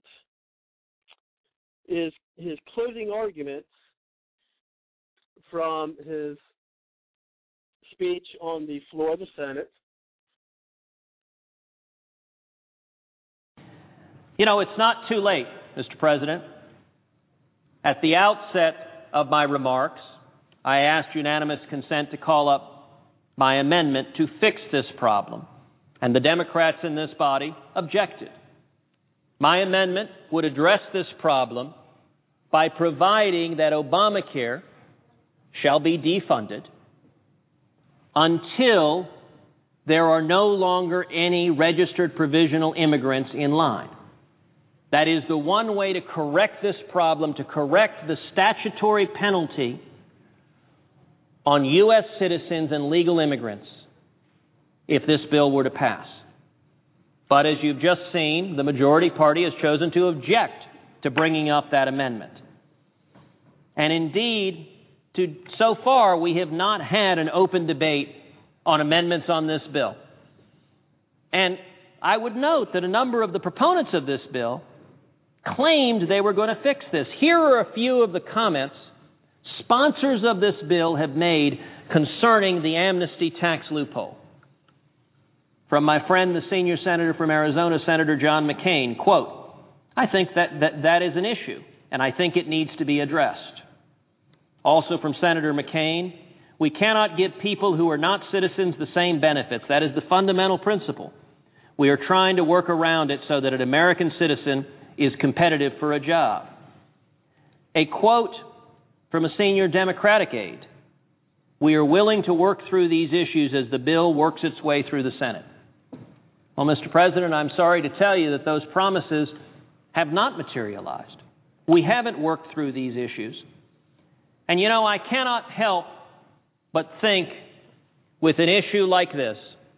is his closing arguments from his speech on the floor of the Senate. It's not too late, Mr. President. At the outset of my remarks, I asked unanimous consent to call up my amendment to fix this problem, and the Democrats in this body objected. My amendment would address this problem by providing that Obamacare shall be defunded until there are no longer any registered provisional immigrants in line. That is the one way to correct this problem, to correct the statutory penalty on U.S. citizens and legal immigrants if this bill were to pass. But as you've just seen, the majority party has chosen to object to bringing up that amendment. And indeed, so far, we have not had an open debate on amendments on this bill. And I would note that a number of the proponents of this bill claimed they were going to fix this. Here are a few of the comments sponsors of this bill have made concerning the amnesty tax loophole. From my friend, the senior senator from Arizona, Senator John McCain, quote, "I think that is an issue, and I think it needs to be addressed." Also from Senator McCain, "We cannot give people who are not citizens the same benefits. That is the fundamental principle. We are trying to work around it so that an American citizen is competitive for a job." A quote from a senior Democratic aide, "We are willing to work through these issues as the bill works its way through the Senate." Well, Mr. President, I'm sorry to tell you that those promises have not materialized. We haven't worked through these issues. And I cannot help but think, with an issue like this,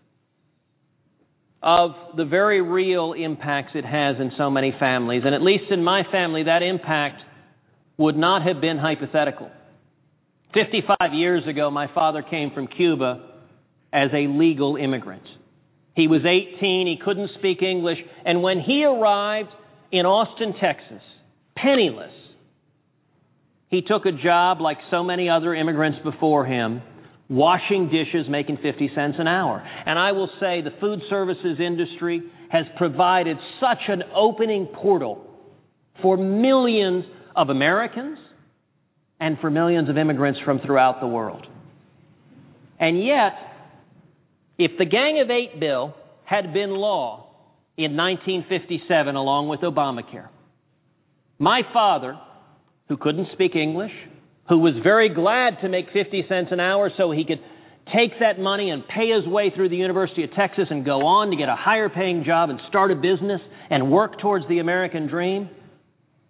of the very real impacts it has in so many families. And at least in my family, that impact would not have been hypothetical. 55 years ago, my father came from Cuba as a legal immigrant. He was 18, he couldn't speak English, and when he arrived in Austin, Texas, penniless, he took a job like so many other immigrants before him, washing dishes, making 50 cents an hour. And I will say the food services industry has provided such an opening portal for millions of Americans and for millions of immigrants from throughout the world. And yet, if the Gang of Eight bill had been law in 1957 along with Obamacare, my father, who couldn't speak English, who was very glad to make 50 cents an hour so he could take that money and pay his way through the University of Texas and go on to get a higher paying job and start a business and work towards the American dream,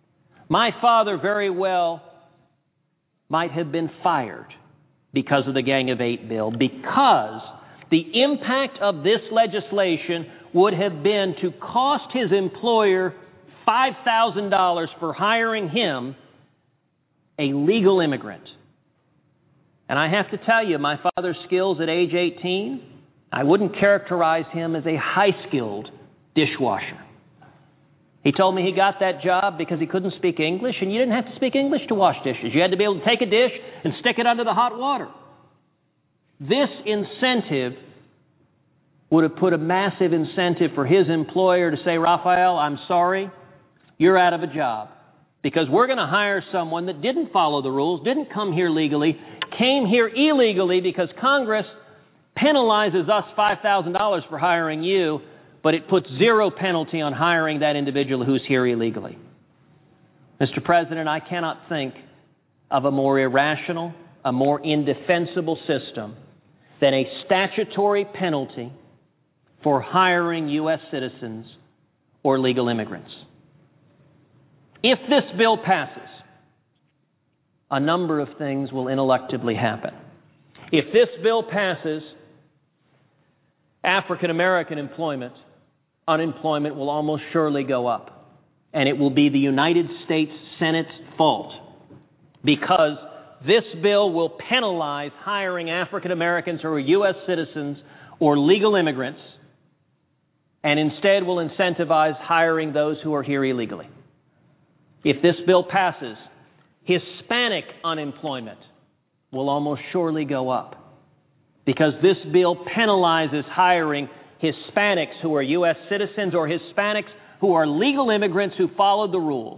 My father very well might have been fired because of the Gang of Eight bill, because the impact of this legislation would have been to cost his employer $5,000 for hiring him, a legal immigrant. And I have to tell you, my father's skills at age 18, I wouldn't characterize him as a high-skilled dishwasher. He told me he got that job because he couldn't speak English, and you didn't have to speak English to wash dishes. You had to be able to take a dish and stick it under the hot water. This incentive would have put a massive incentive for his employer to say, Raphael, I'm sorry, you're out of a job, because we're going to hire someone that didn't follow the rules, didn't come here legally, came here illegally because Congress penalizes us $5,000 for hiring you, but it puts zero penalty on hiring that individual who's here illegally. Mr. President, I cannot think of a more irrational, a more indefensible system than a statutory penalty for hiring U.S. citizens or legal immigrants. If this bill passes, a number of things will ineluctably happen. If this bill passes, African American unemployment will almost surely go up. And it will be the United States Senate's fault, because this bill will penalize hiring African Americans who are U.S. citizens or legal immigrants, and instead will incentivize hiring those who are here illegally. If this bill passes, Hispanic unemployment will almost surely go up, because this bill penalizes hiring Hispanics who are U.S. citizens or Hispanics who are legal immigrants who followed the rules.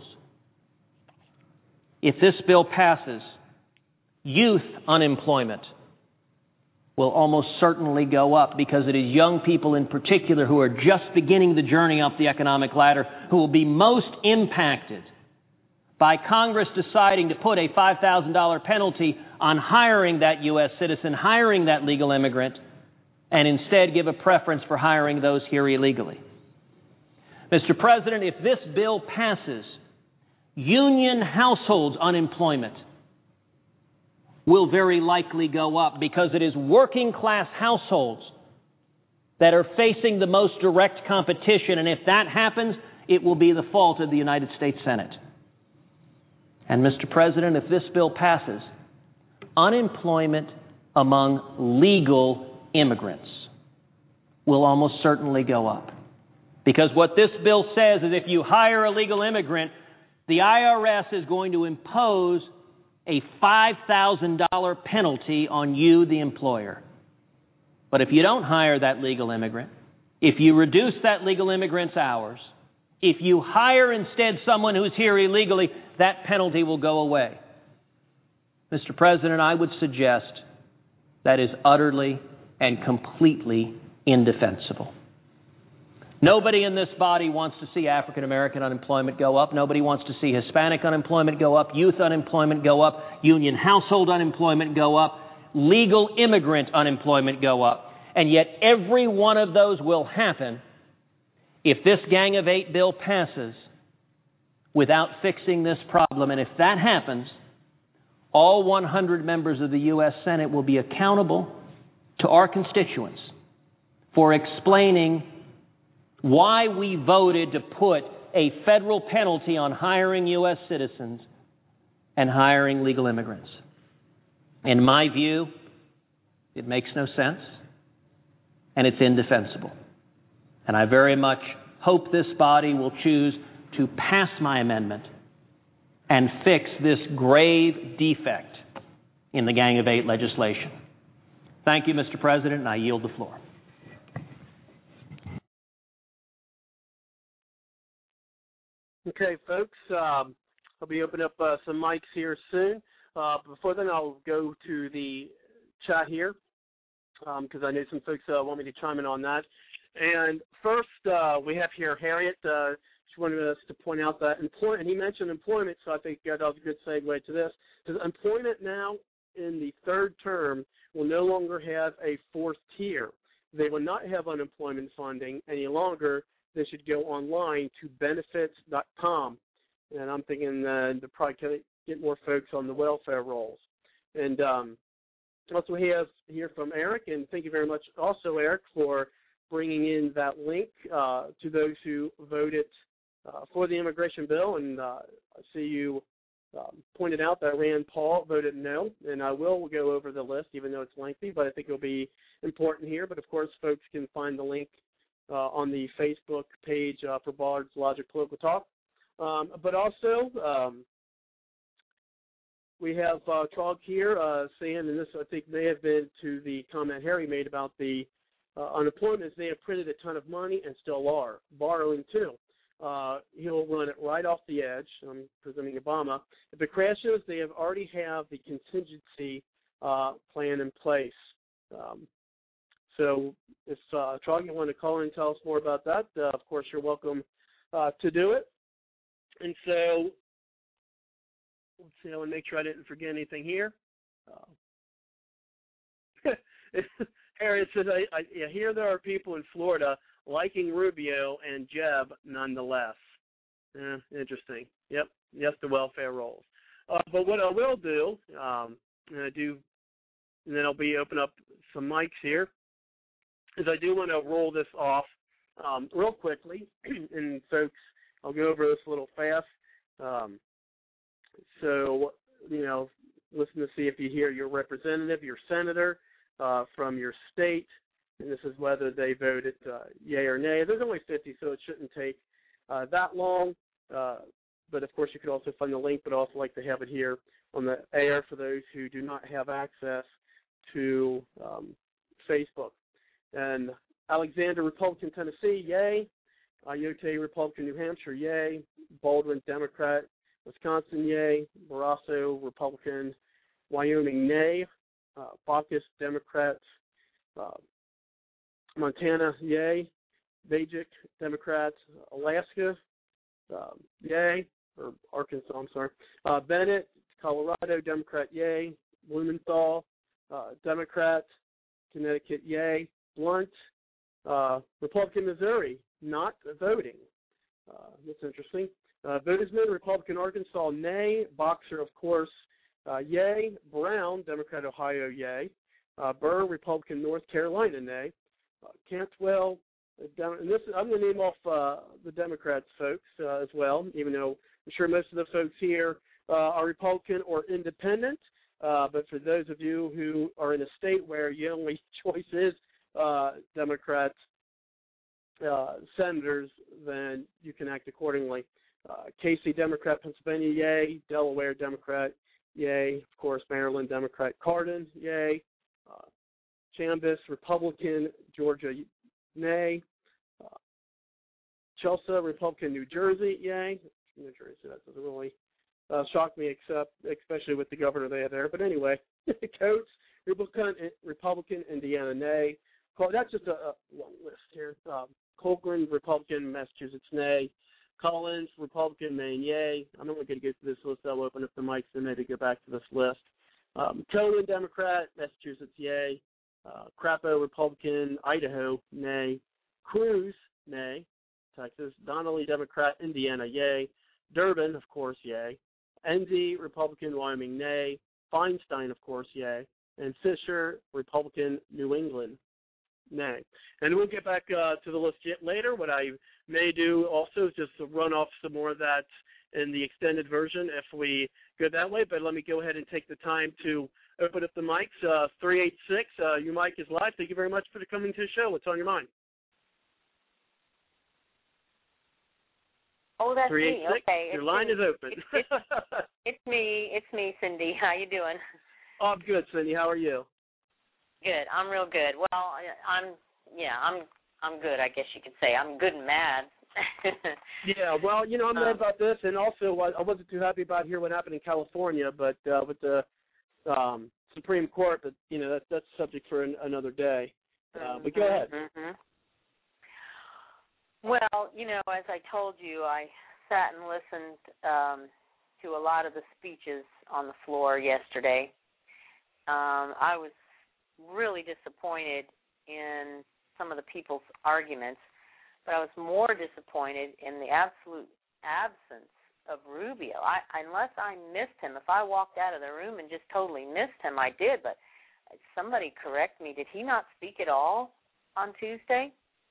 If this bill passes, youth unemployment will almost certainly go up, because it is young people in particular who are just beginning the journey up the economic ladder who will be most impacted by Congress deciding to put a $5,000 penalty on hiring that U.S. citizen, hiring that legal immigrant, and instead give a preference for hiring those here illegally. Mr. President, if this bill passes, union households' unemployment will very likely go up, because it is working class households that are facing the most direct competition, and if that happens, it will be the fault of the United States Senate. And Mr. President, if this bill passes, unemployment among legal immigrants will almost certainly go up. Because what this bill says is if you hire a legal immigrant, the IRS is going to impose a $5,000 penalty on you, the employer. But if you don't hire that legal immigrant, if you reduce that legal immigrant's hours, if you hire instead someone who's here illegally, that penalty will go away. Mr. President, I would suggest that is utterly and completely indefensible. Nobody in this body wants to see African American unemployment go up. Nobody wants to see Hispanic unemployment go up, youth unemployment go up, union household unemployment go up, legal immigrant unemployment go up. And yet every one of those will happen if this Gang of Eight bill passes without fixing this problem. And if that happens, all 100 members of the U.S. Senate will be accountable to our constituents for explaining why we voted to put a federal penalty on hiring U.S. citizens and hiring legal immigrants. In my view, it makes no sense, and it's indefensible. And I very much hope this body will choose to pass my amendment and fix this grave defect in the Gang of Eight legislation. Thank you, Mr. President, and I yield the floor. Okay, folks, I'll be opening up some mics here soon. Before then, I'll go to the chat here, because I know some folks want me to chime in on that. And first, we have here Harriet. She wanted us to point out that employment, and he mentioned employment, so I think that was a good segue to this. Because employment now in the third term will no longer have a fourth tier. They will not have unemployment funding any longer. They should go online to benefits.com. and I'm thinking to probably get more folks on the welfare rolls. And also we have here from Eric, and thank you very much also, Eric, for bringing in that link to those who voted for the immigration bill. And I see you pointed out that Rand Paul voted no, and I will go over the list, even though it's lengthy, but I think it'll be important here. But, of course, folks can find the link on the Facebook page for Ballard's Logic Political Talk. But also, we have Trog here saying, and this I think may have been to the comment Harry made about the unemployment, is they have printed a ton of money and still are borrowing too. He'll run it right off the edge. I'm presuming Obama. If it crashes, they already have the contingency plan in place. So if Trog, you want to call in and tell us more about that, of course you're welcome to do it. And so let's see, I want to make sure I didn't forget anything here. Harry says, I hear there are people in Florida liking Rubio and Jeb nonetheless. Interesting. Yep, yes, the welfare rolls. But what I will do, and then I'll open up some mics here, is I do want to roll this off real quickly. And folks, I'll go over this a little fast. So, listen to see if you hear your representative, your senator from your state, and this is whether they voted yay or nay. There's only 50, so it shouldn't take that long. But, of course, you could also find the link, but I also like to have it here on the air for those who do not have access to Facebook. And Alexander, Republican, Tennessee, yay. Ayotte, Republican, New Hampshire, yay. Baldwin, Democrat, Wisconsin, yay. Barrasso, Republican, Wyoming, nay. Baucus, Democrat, Montana, yay. Bajic, Democrat, Alaska, yay. Or Arkansas, I'm sorry. Bennett, Colorado, Democrat, yay. Blumenthal, Democrat, Connecticut, yay. Blunt, Republican, Missouri, not voting. That's interesting. Boozman, Republican, Arkansas, nay. Boxer, of course, yay. Brown, Democrat, Ohio, yay. Burr, Republican, North Carolina, nay. Cantwell, and this I'm going to name off the Democrats, folks, as well, even though I'm sure most of the folks here are Republican or independent. But for those of you who are in a state where your only choice is Democrat senators, then you can act accordingly. Casey, Democrat, Pennsylvania, yay. Delaware, Democrat, yay. Of course, Maryland, Democrat. Cardin, yay. Chambers, Republican, Georgia, nay. Chelsea, Republican, New Jersey, yay. New Jersey, that doesn't really shock me, especially with the governor they have there. But anyway, Coates, Republican, Indiana, nay. That's just a long list here. Colgren, Republican, Massachusetts, nay. Collins, Republican, Maine, yay. I'm not going to get to this list. I'll open up the mics and maybe go back to this list. Cohen, Democrat, Massachusetts, yay. Crapo, Republican, Idaho, nay. Cruz, nay. Texas. Donnelly, Democrat, Indiana, yay. Durbin, of course, yay. Enzi, Republican, Wyoming, nay. Feinstein, of course, yay. And Fisher, Republican, New England, nay. And we'll get back to the list later. What I may do also is just run off some more of that in the extended version if we go that way. But let me go ahead and take the time to open up the mics. 386, your mic is live. Thank you very much for coming to the show. What's on your mind? Oh, that's me. Okay. Your line is open. It's me, Cindy. How you doing? Oh, I'm good, Cindy. How are you? Good. I'm real good. Well, I'm good, I guess you could say. I'm good and mad. Yeah, well, I'm mad about this, and also I wasn't too happy about here what happened in California, but with the Supreme Court, but that's subject for another day. But go ahead. Mm-hmm. Well, as I told you, I sat and listened to a lot of the speeches on the floor yesterday. I was really disappointed in some of the people's arguments, but I was more disappointed in the absolute absence of Rubio. Unless I missed him. If I walked out of the room and just totally missed him, I did. But somebody correct me. Did he not speak at all on Tuesday?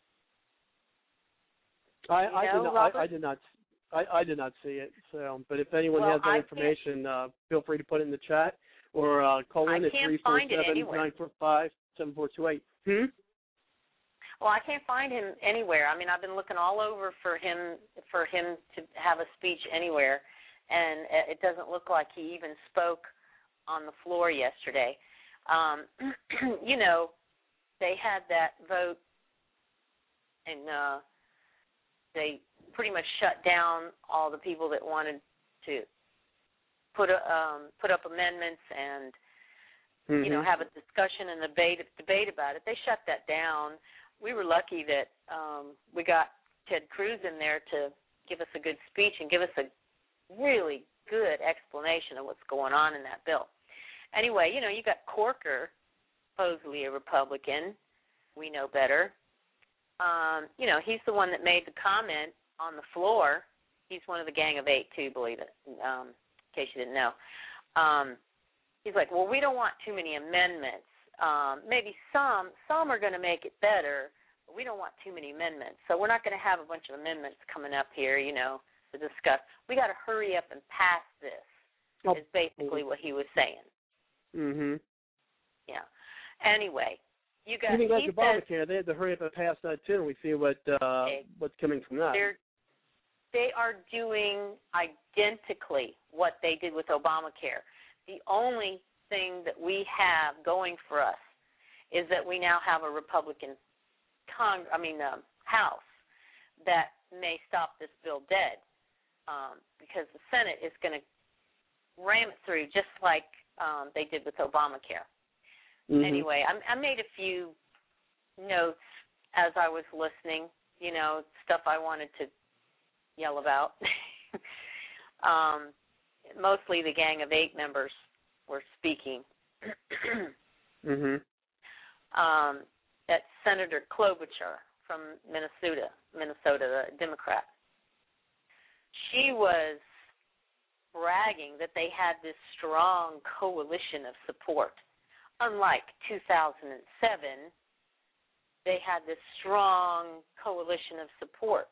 I did not see it. So, but if anyone has that information, feel free to put it in the chat or call in at 347-945-7428. Well, I can't find him anywhere. I mean, I've been looking all over for him to have a speech anywhere, and it doesn't look like he even spoke on the floor yesterday. You know, they had that vote, and they pretty much shut down all the people that wanted to put up amendments and you know, have a discussion and debate about it. They shut that down. We were lucky that we got Ted Cruz in there to give us a good speech and give us a really good explanation of what's going on in that bill. Anyway, you know, you got Corker, supposedly a Republican. We know better. You know, he's the one that made the comment on the floor. He's one of the Gang of Eight, too, believe it, in case you didn't know. He's like, well, we don't want too many amendments. Maybe some are going to make it better, but we don't want too many amendments. So we're not going to have a bunch of amendments coming up here, you know, to discuss. We got to hurry up and pass this, is basically what he was saying. Yeah. Anyway, you got. You think like Obamacare? They had to hurry up and pass that too, and we see what's coming from that. They are doing identically what they did with Obamacare. The only thing that we have going for us is that we now have a Republican House that may stop this bill dead because the Senate is going to ram it through just like they did with Obamacare. Anyway, I made a few notes as I was listening, you know, stuff I wanted to yell about. Mostly the Gang of Eight members were speaking. That's Senator Klobuchar from Minnesota, the Democrat. She was bragging that they had this strong coalition of support. Unlike 2007, they had this strong coalition of support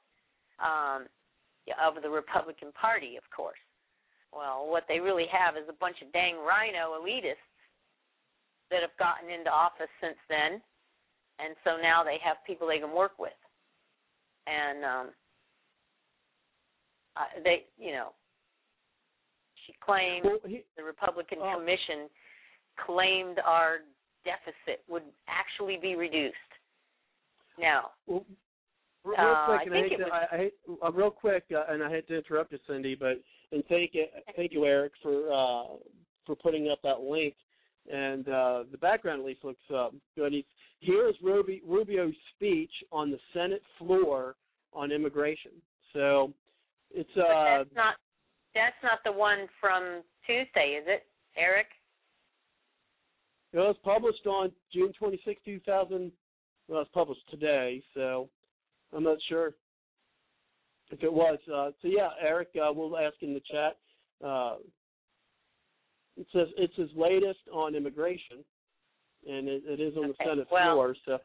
of the Republican Party, of course. Well, what they really have is a bunch of dang rhino elitists that have gotten into office since then, and so now they have people they can work with. And they, you know, she claimed, the Republican Commission claimed our deficit would actually be reduced. Now, real quick, and I hate to interrupt you, Cindy, but thank you, Eric, for putting up that link. And the background at least looks good. Here's Rubio's speech on the Senate floor on immigration. So it's that's not the one from Tuesday, is it, Eric? It was published on June 26, 2000. Well, it's published today, so I'm not sure if it was. So yeah, Eric, we'll ask in the chat. It says it's his latest on immigration, and it is on the Senate floor. So.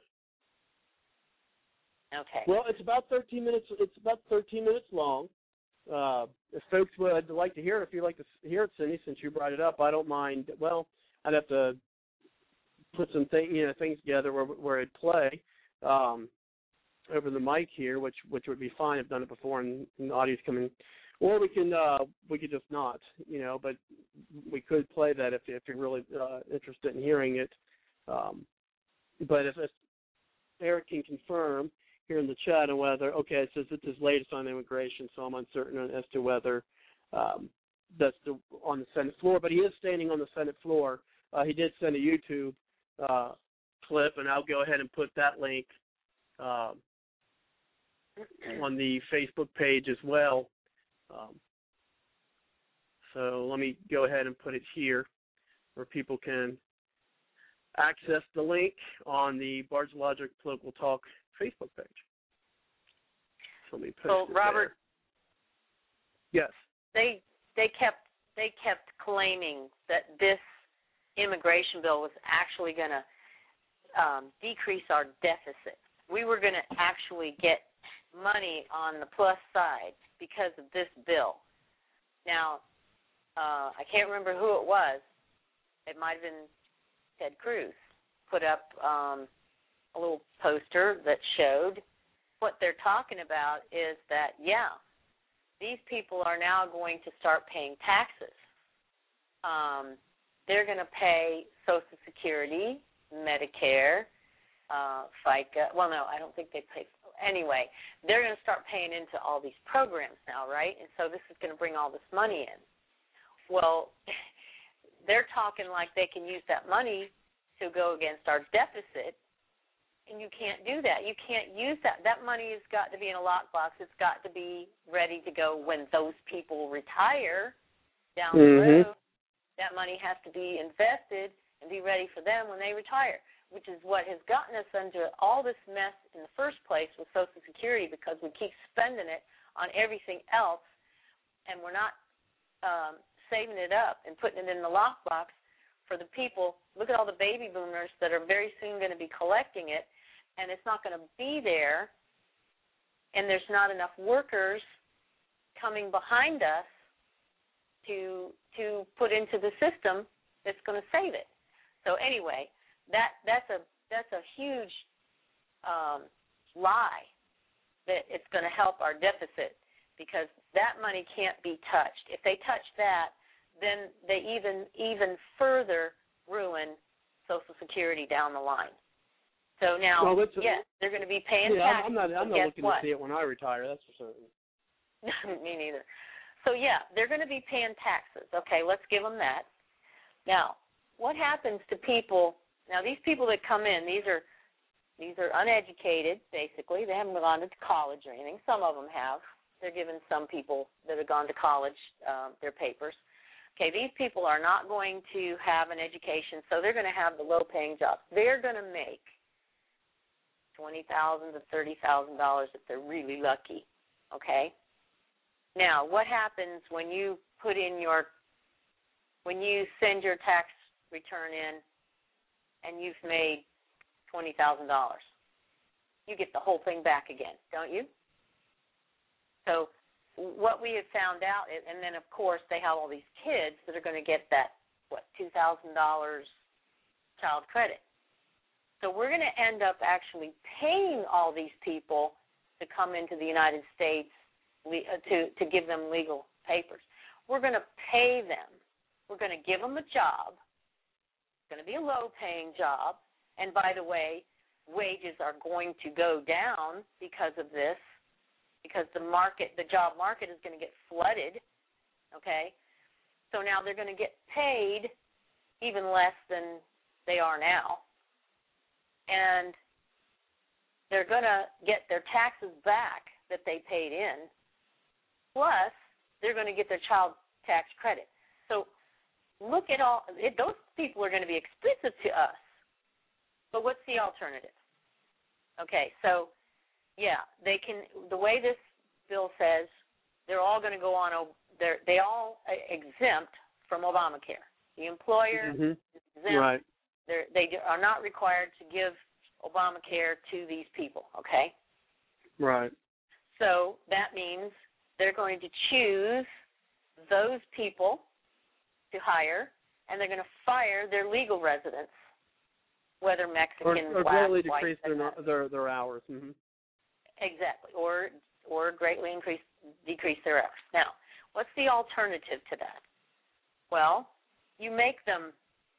Okay. Well, it's about 13 minutes. It's about 13 minutes long. If folks would like to hear it, if you'd like to hear it, Cindy, since you brought it up, I don't mind. Well, I'd have to put some things together where it'd play over the mic here, which would be fine. I've done it before, and the audio's coming. Or we could just not, you know. But we could play that if you're really interested in hearing it. But if Eric can confirm here in the chat on whether, it says it's his latest on immigration, so I'm uncertain as to whether that's on the Senate floor. But he is standing on the Senate floor. He did send a YouTube clip, and I'll go ahead and put that link on the Facebook page as well. So let me go ahead and put it here where people can access the link on the Bard's Logic Political Talk Facebook page. So let me post it Robert, there. Yes. they kept claiming that this immigration bill was actually going to decrease our deficit. We were going to actually get money on the plus side because of this bill. Now, I can't remember who it was. It might have been Ted Cruz. Put up a little poster that showed what they're talking about is that, these people are now going to start paying taxes. They're going to pay Social Security, Medicare, FICA. Well, no, I don't think they pay. Anyway, they're going to start paying into all these programs now, right? And so this is going to bring all this money in. Well, they're talking like they can use that money to go against our deficit, and you can't do that. You can't use that. That money has got to be in a lockbox. It's got to be ready to go when those people retire down the road. That money has to be invested and be ready for them when they retire, which is what has gotten us into all this mess in the first place with Social Security, because we keep spending it on everything else, and we're not saving it up and putting it in the lockbox for the people. Look at all the baby boomers that are very soon going to be collecting it, and it's not going to be there, and there's not enough workers coming behind us to put into the system that's going to save it. So anyway, that's a huge lie that it's going to help our deficit, because that money can't be touched. If they touch that, then they even further ruin Social Security down the line. So now, they're going to be paying taxes. I'm not looking to see it when I retire, that's for certain. Me neither. So, they're going to be paying taxes. Okay, let's give them that. Now, what happens to people? Now, these people that come in, these are uneducated, basically. They haven't gone to college or anything. Some of them have. They're giving some people that have gone to college their papers. Okay, these people are not going to have an education, so they're going to have the low-paying jobs. They're going to make $20,000 to $30,000 if they're really lucky, okay? Now, what happens when you send your tax return in and you've made $20,000? You get the whole thing back again, don't you? So what we have found out, and then, of course, they have all these kids that are going to get that, $2,000 child credit. So we're going to end up actually paying all these people to come into the United States to give them legal papers. We're going to pay them. We're going to give them a job. It's going to be a low-paying job. And, by the way, wages are going to go down because of this, because the job market is going to get flooded, okay? So now they're going to get paid even less than they are now. And they're going to get their taxes back that they paid in, plus they're going to get their child tax credit. So look at those people are going to be expensive to us. But what's the alternative? Okay, so, they can. The way this bill says, they're all going to go on. They all exempt from Obamacare. The employer is exempt. Right. They are not required to give Obamacare to these people. Okay. Right. So that means they're going to choose those people to hire, and they're going to fire their legal residents, whether Mexican, or black, greatly white, decrease their hours. Mm-hmm. Exactly, or greatly decrease their hours. Now, what's the alternative to that? Well, you make them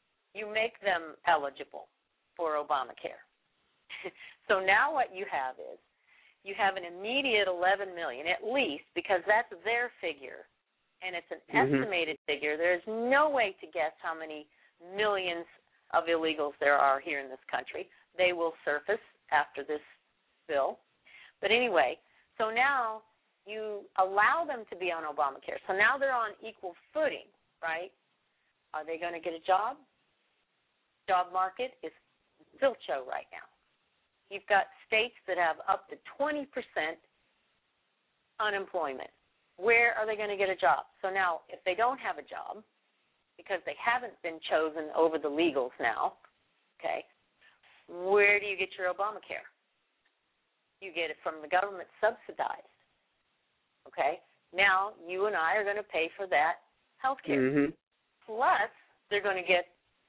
eligible for Obamacare. So now what you have is you have an immediate $11 million, at least, because that's their figure, and it's an estimated figure. There's no way to guess how many millions of illegals there are here in this country. They will surface after this bill. But anyway, so now you allow them to be on Obamacare. So now they're on equal footing, right? Are they going to get a job? Job market is zilch show right now. You've got states that have up to 20% unemployment where are they going to get a job? So now, if they don't have a job, because they haven't been chosen over the legals now, okay, where do you get your Obamacare? You get it from the government subsidized, okay? Now, you and I are going to pay for that health care. Mm-hmm. Plus, they're going to get,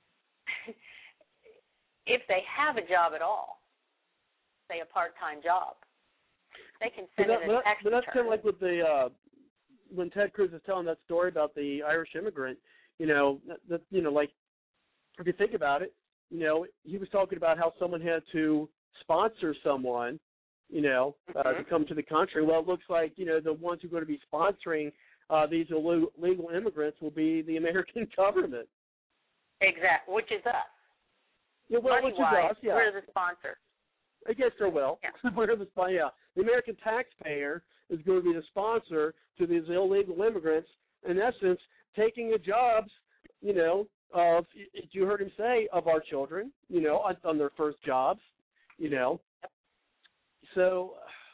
if they have a job at all, say a part-time job, they can send in a tax return. But that's kind of like with the when Ted Cruz is telling that story about the Irish immigrant. Like if you think about it, he was talking about how someone had to sponsor someone, to come to the country. Well, it looks like the ones who are going to be sponsoring these illegal immigrants will be the American government. Exactly, which is us. Yeah, well, which is us. Yeah, we're the sponsor. I guess so. Well, yeah. The American taxpayer is going to be the sponsor to these illegal immigrants. In essence, taking the jobs, of, you heard him say, of our children, on their first jobs, So.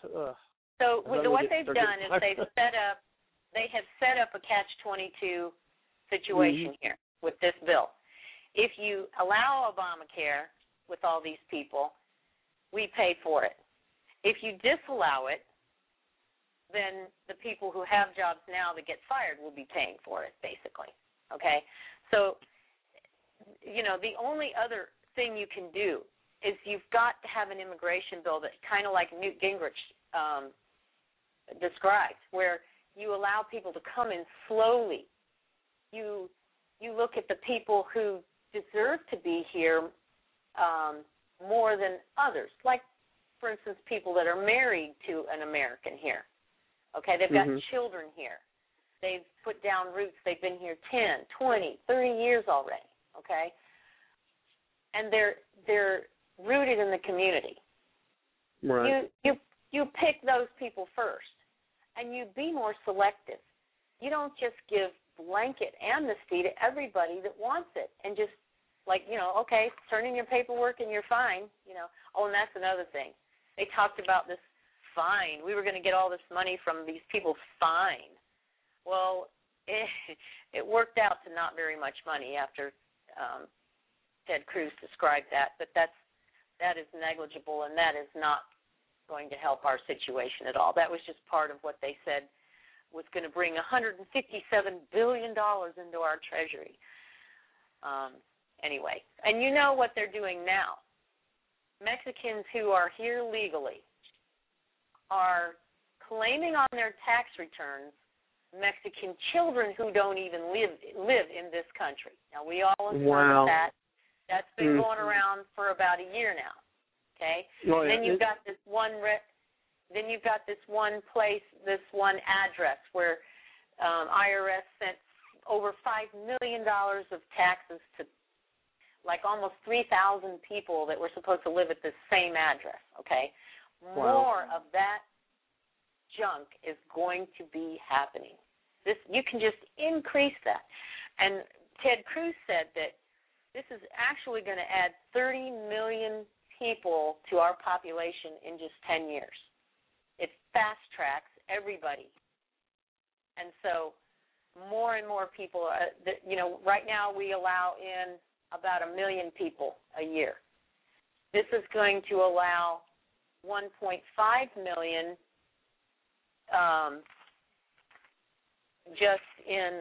What they've done is they have set up a catch-22 situation here with this bill. If you allow Obamacare with all these people, we pay for it. If you disallow it, then the people who have jobs now that get fired will be paying for it, basically. Okay? So, the only other thing you can do is you've got to have an immigration bill that kind of like Newt Gingrich described, where you allow people to come in slowly. You look at the people who deserve to be here more than others, like, for instance, people that are married to an American here. Okay, they've got children here. They've put down roots. They've been here 10, 20, 30 years already, okay? And they're rooted in the community. Right. You pick those people first, and you be more selective. You don't just give blanket amnesty to everybody that wants it and just, okay, turn in your paperwork and you're fine, Oh, and that's another thing. They talked about this fine. We were going to get all this money from these people's fine. Well, it worked out to not very much money after Ted Cruz described that, but that is negligible, and that is not going to help our situation at all. That was just part of what they said was going to bring $157 billion into our treasury. Anyway, and you know what they're doing now. Mexicans who are here legally are claiming on their tax returns Mexican children who don't even live in this country. Now, we all know that. That's been going around for about a year now. Okay? Oh, yeah. Then you've got this one place, this one address where IRS sent over $5 million of taxes to almost 3,000 people that were supposed to live at this same address, okay? More of that junk is going to be happening. You can just increase that. And Ted Cruz said that this is actually going to add 30 million people to our population in just 10 years. It fast-tracks everybody. And so more and more people, right now we allow in about 1 million people a year. This is going to allow 1.5 million just in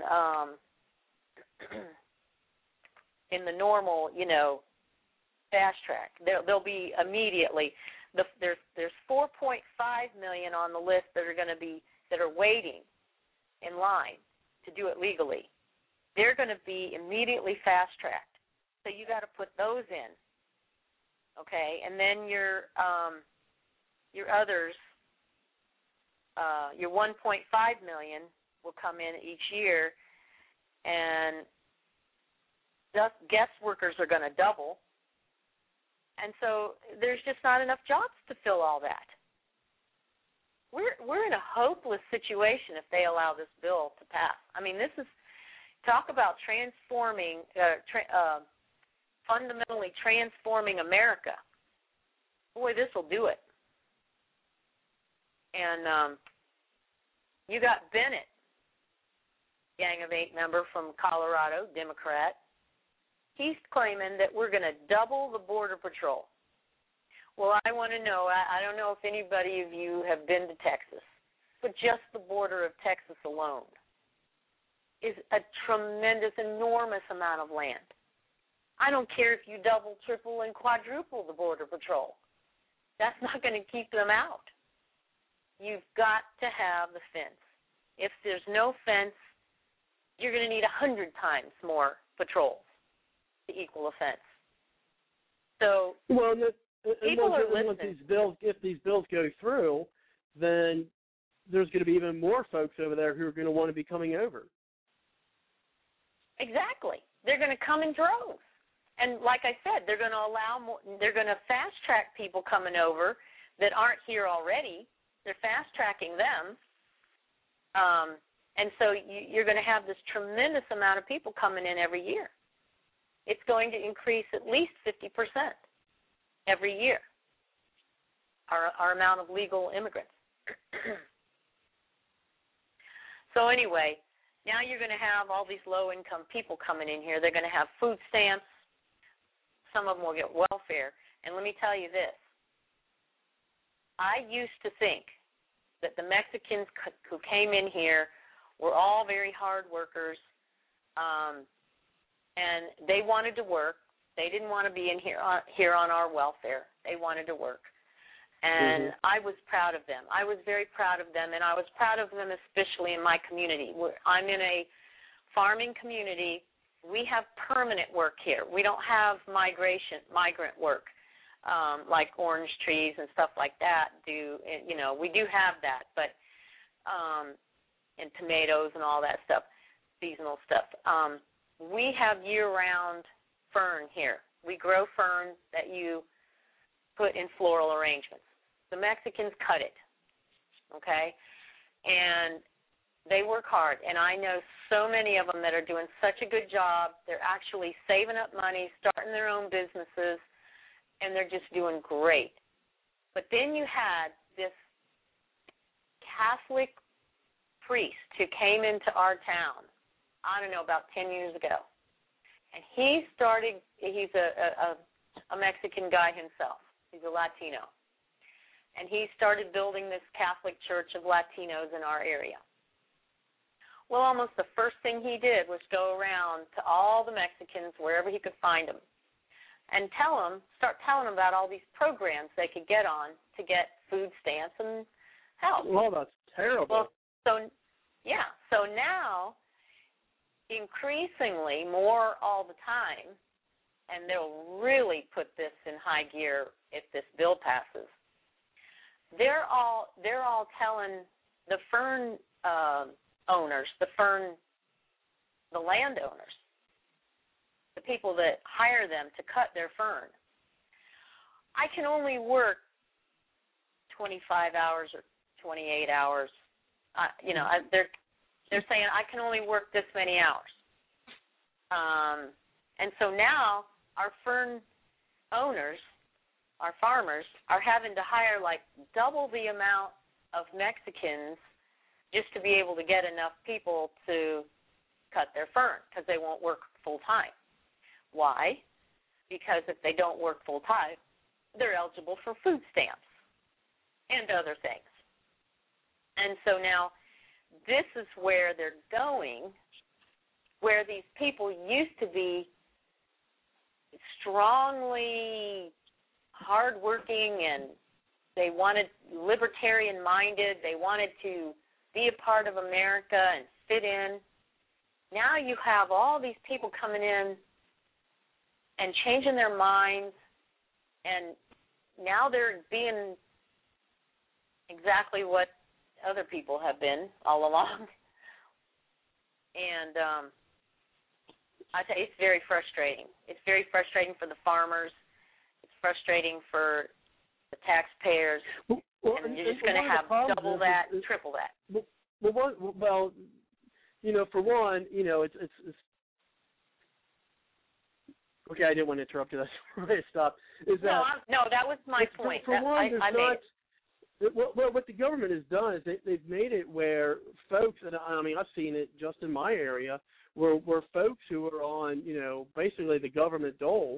the normal, fast track. There'll be immediately there's 4.5 million on the list that are waiting in line to do it legally. They're going to be immediately fast tracked. So you got to put those in, okay? And then your others, your 1.5 million will come in each year, and guest workers are going to double. And so there's just not enough jobs to fill all that. We're in a hopeless situation if they allow this bill to pass. I mean, this is talk about transforming. Fundamentally transforming America. Boy, this will do it. And You got Bennett, Gang of Eight member from Colorado, Democrat. He's claiming that we're going to double the Border Patrol. Well, I want to know, I don't know if anybody of you have been to Texas, but just the border of Texas alone is a tremendous, enormous amount of land. I don't care if you double, triple, and quadruple the Border Patrol. That's not going to keep them out. You've got to have the fence. If there's no fence, you're going to need 100 times more patrols to equal a fence. So people are listening. If these bills go through, then there's going to be even more folks over there who are going to want to be coming over. Exactly. They're going to come in droves. And like I said, they're going to allow more, they're going to fast track people coming over that aren't here already. They're fast tracking them. And so you're going to have this tremendous amount of people coming in every year. It's going to increase at least 50% every year, our amount of legal immigrants. So anyway, now you're going to have all these low-income people coming in here. They're going to have food stamps. Some of them will get welfare. And let me tell you this. I used to think that the Mexicans who came in here were all very hard workers, and they wanted to work. They didn't want to be in here on our welfare. They wanted to work. And I was proud of them. I was very proud of them, and I was proud of them especially in my community. I'm in a farming community. We have permanent work here. We don't have migrant work like orange trees and stuff like that. We do have that, but and tomatoes and all that stuff, seasonal stuff. We have year-round fern here. We grow fern that you put in floral arrangements. The Mexicans cut it, okay? And they work hard, and I know so many of them that are doing such a good job. They're actually saving up money, starting their own businesses, and they're just doing great. But then you had this Catholic priest who came into our town, I don't know, about 10 years ago. And he's a Mexican guy himself. He's a Latino. And he started building this Catholic Church of Latinos in our area. Well, almost the first thing he did was go around to all the Mexicans, wherever he could find them, and start telling them about all these programs they could get on to get food stamps and help. Well, that's terrible. Well, so now, increasingly, more all the time, and they'll really put this in high gear if this bill passes. They're all telling the fern owners, the landowners, the people that hire them to cut their fern, I can only work 25 hours or 28 hours. They're saying I can only work this many hours. And so now our fern owners, our farmers, are having to hire like double the amount of Mexicans just to be able to get enough people to cut their fern because they won't work full-time. Why? Because if they don't work full-time, they're eligible for food stamps and other things. And so now this is where they're going, where these people used to be strongly hardworking and they wanted libertarian-minded. They wanted to be a part of America and fit in. Now you have all these people coming in and changing their minds, and now they're being exactly what other people have been all along. And I tell you, it's very frustrating. It's very frustrating for the farmers. It's frustrating for the taxpayers. And you're just going to have double that, triple that. Well, for one, it's okay. I didn't want to interrupt you. That's where I stopped. No, that was my point. For one, What the government has done is they've made it where folks, and I mean I've seen it just in my area, where folks who are on, basically the government dole,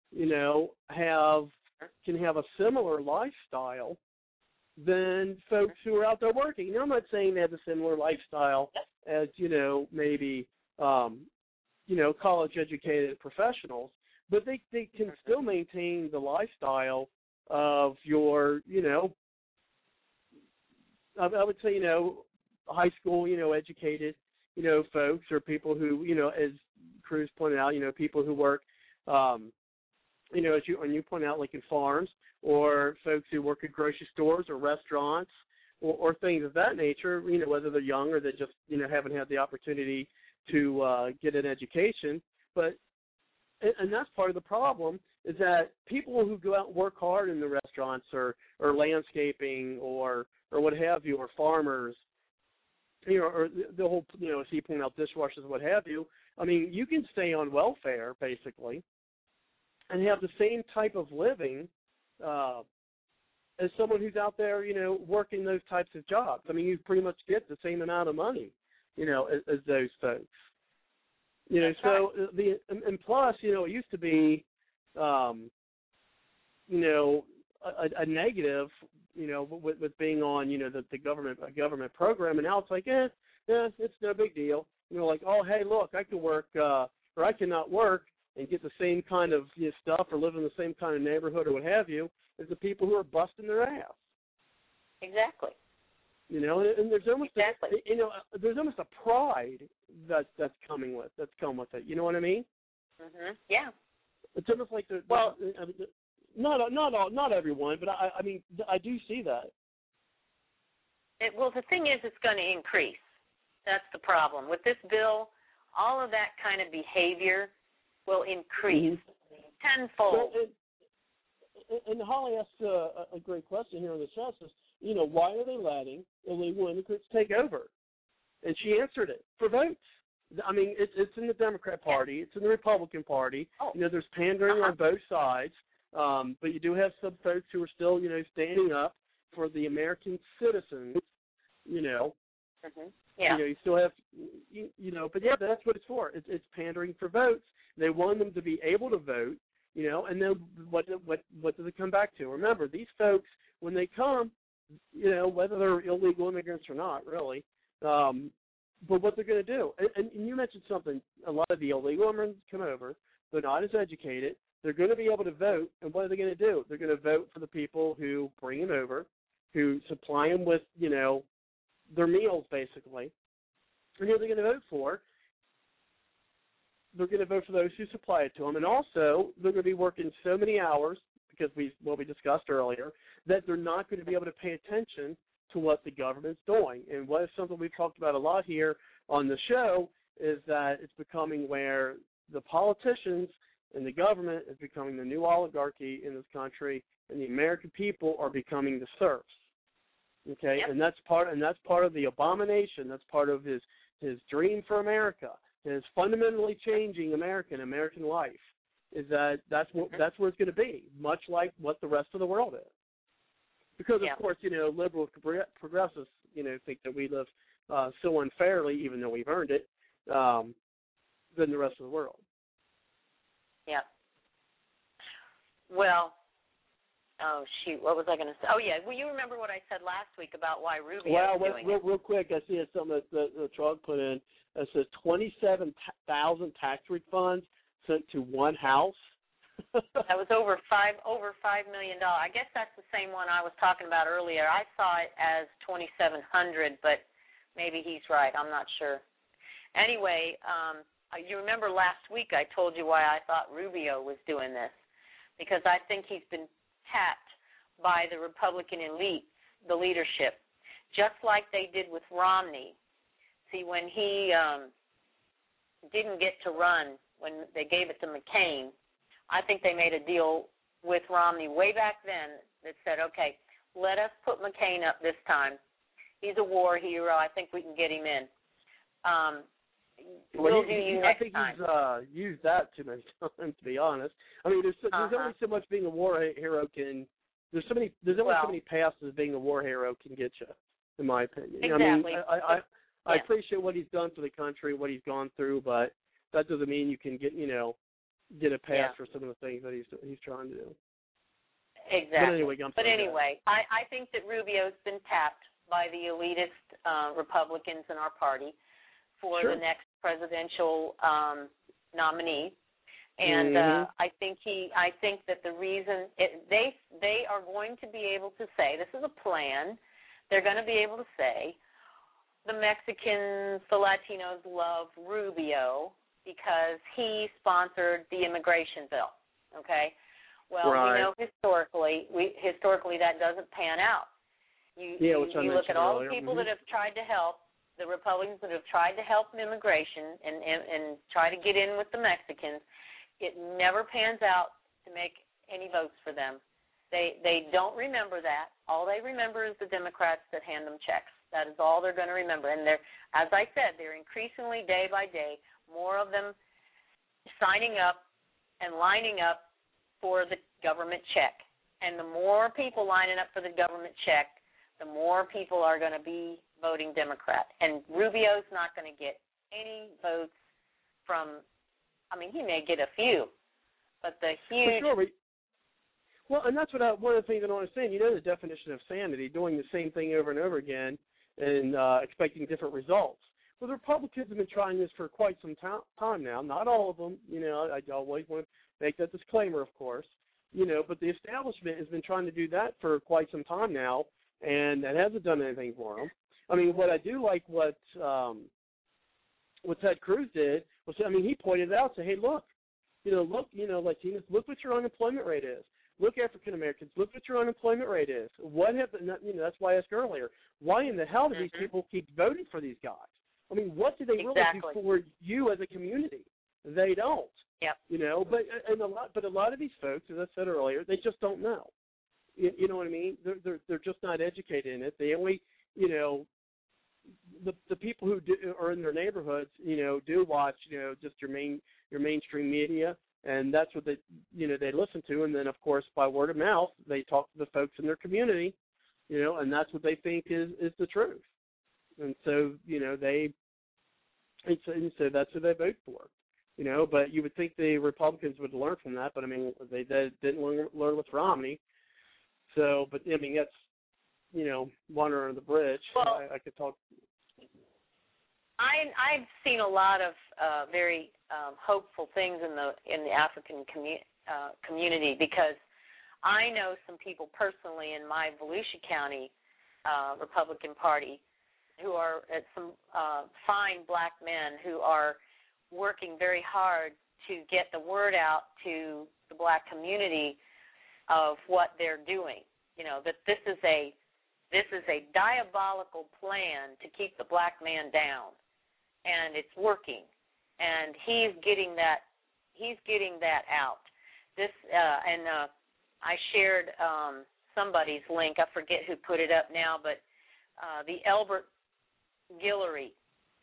can have a similar lifestyle than folks who are out there working. Now, I'm not saying they have a similar lifestyle as, maybe, college-educated professionals, but they can still maintain the lifestyle of your, I would say, high school, educated, folks, or people who, as Cruz pointed out, people who work, as you point out, like in farms, or folks who work at grocery stores or restaurants, or things of that nature, whether they're young or they just, haven't had the opportunity to get an education. And that's part of the problem, is that people who go out and work hard in the restaurants or landscaping or what have you, or farmers, or the whole, as he pointed out, dishwashers, what have you, I mean, you can stay on welfare, basically, and have the same type of living as someone who's out there, working those types of jobs. I mean, you pretty much get the same amount of money, as those folks. That's so right. And plus, it used to be, a negative, with being on, the government program, and now it's like, it's no big deal. Like, oh, hey, look, I can work, or I cannot work and get the same kind of stuff, or live in the same kind of neighborhood, or what have you, as the people who are busting their ass. Exactly. And there's almost there's almost a pride that's come with it. You know what I mean? Mhm. Yeah. It's almost like not everyone, but I mean I do see that. Well, the thing is, it's going to increase. That's the problem with this bill. All of that kind of behavior will increase tenfold. Well, and Holly asked a great question here on the chat. Says, why are they letting illegal immigrants take over? And she answered it: for votes. I mean, it's in the Democrat Party, it's in the Republican Party. Oh. There's pandering on both sides, but you do have some folks who are still, standing up for the American citizens. Mm-hmm. Yeah. You still have, but yeah, that's what it's for. It's pandering for votes. They want them to be able to vote, and then what do they come back to? Remember, these folks, when they come, whether they're illegal immigrants or not, really, but what they're going to do. And you mentioned something. A lot of the illegal immigrants come over. They're not as educated. They're going to be able to vote, and what are they going to do? They're going to vote for the people who bring them over, who supply them with, their meals, basically. And who are they going to vote for? They're going to vote for those who supply it to them. And also, they're going to be working so many hours, because we discussed earlier, that they're not going to be able to pay attention to what the government's doing. And what is something we've talked about a lot here on the show is that it's becoming where the politicians and the government is becoming the new oligarchy in this country, and the American people are becoming the serfs. Okay, yep. and that's part of the abomination. That's part of his dream for America. His fundamentally changing American life is that's where it's going to be, much like what the rest of the world is. Because of course, liberal progressives, think that we live so unfairly, even though we've earned it, than the rest of the world. Yeah. Well. Oh, shoot, what was I going to say? Oh, yeah, well, you remember what I said last week about why Rubio is doing it. Real quick, I see something that Trump put in that says 27,000 tax refunds sent to one house. That was over $5 million. I guess that's the same one I was talking about earlier. I saw it as 2,700, but maybe he's right. I'm not sure. Anyway, you remember last week I told you why I thought Rubio was doing this, because I think he's been tapped by the Republican elite, the leadership, just like they did with Romney. See, when he didn't get to run, when they gave it to McCain, I think they made a deal with Romney way back then that said, okay, let us put McCain up this time. He's a war hero. I think we can get him in. We'll do you next time. I think he's used that too many times, to be honest. I mean, there's only so much being a war hero can There's only so many paths as being a war hero can get you, in my opinion. Exactly. I appreciate what he's done for the country, what he's gone through, but that doesn't mean you can get a pass for some of the things that he's trying to do. Exactly. But anyway, I think that Rubio's been tapped by the elitist Republicans in our party for the next presidential nominee, and I think that the reason they are going to be able to say, this is a plan. They're going to be able to say the Mexicans, the Latinos love Rubio because he sponsored the immigration bill. Okay. Well, we know historically that doesn't pan out. You look at all the people that have tried to help, the Republicans that have tried to help immigration and try to get in with the Mexicans, it never pans out to make any votes for them. They don't remember that. All they remember is the Democrats that hand them checks. That is all they're going to remember. And as I said, they're increasingly, day by day, more of them signing up and lining up for the government check. And the more people lining up for the government check, the more people are going to be voting Democrat. And Rubio's not going to get any votes from, he may get a few, but the huge... For sure. Well, and that's one of the things I don't understand. The definition of sanity, doing the same thing over and over again and expecting different results. Well, the Republicans have been trying this for quite some time now. Not all of them. I always want to make that disclaimer, of course. But the establishment has been trying to do that for quite some time now, and that hasn't done anything for them. What I do like what Ted Cruz did was, he pointed it out, say, hey, look, Latinos, look what your unemployment rate is. Look, African Americans, look what your unemployment rate is. What happened? That's why I asked earlier. Why in the hell do these people keep voting for these guys? What do they really do for you as a community? They don't. Yep. But a lot of these folks, as I said earlier, they just don't know. You know what I mean? They're just not educated in it. They only, the people who are in their neighborhoods, do watch, just your mainstream media. And that's what they listen to, and then of course by word of mouth they talk to the folks in their community, and that's what they think is the truth, and so so that's who they vote for, But you would think the Republicans would learn from that, but they didn't learn with Romney. So, but that's water under the bridge. Well, I could talk. I've seen a lot of very hopeful things in the African community, because I know some people personally in my Volusia County Republican Party who are some fine black men who are working very hard to get the word out to the black community of what they're doing. That this is a diabolical plan to keep the black man down. And it's working, and he's getting that out. I shared somebody's link. I forget who put it up now, but the Elbert Guillory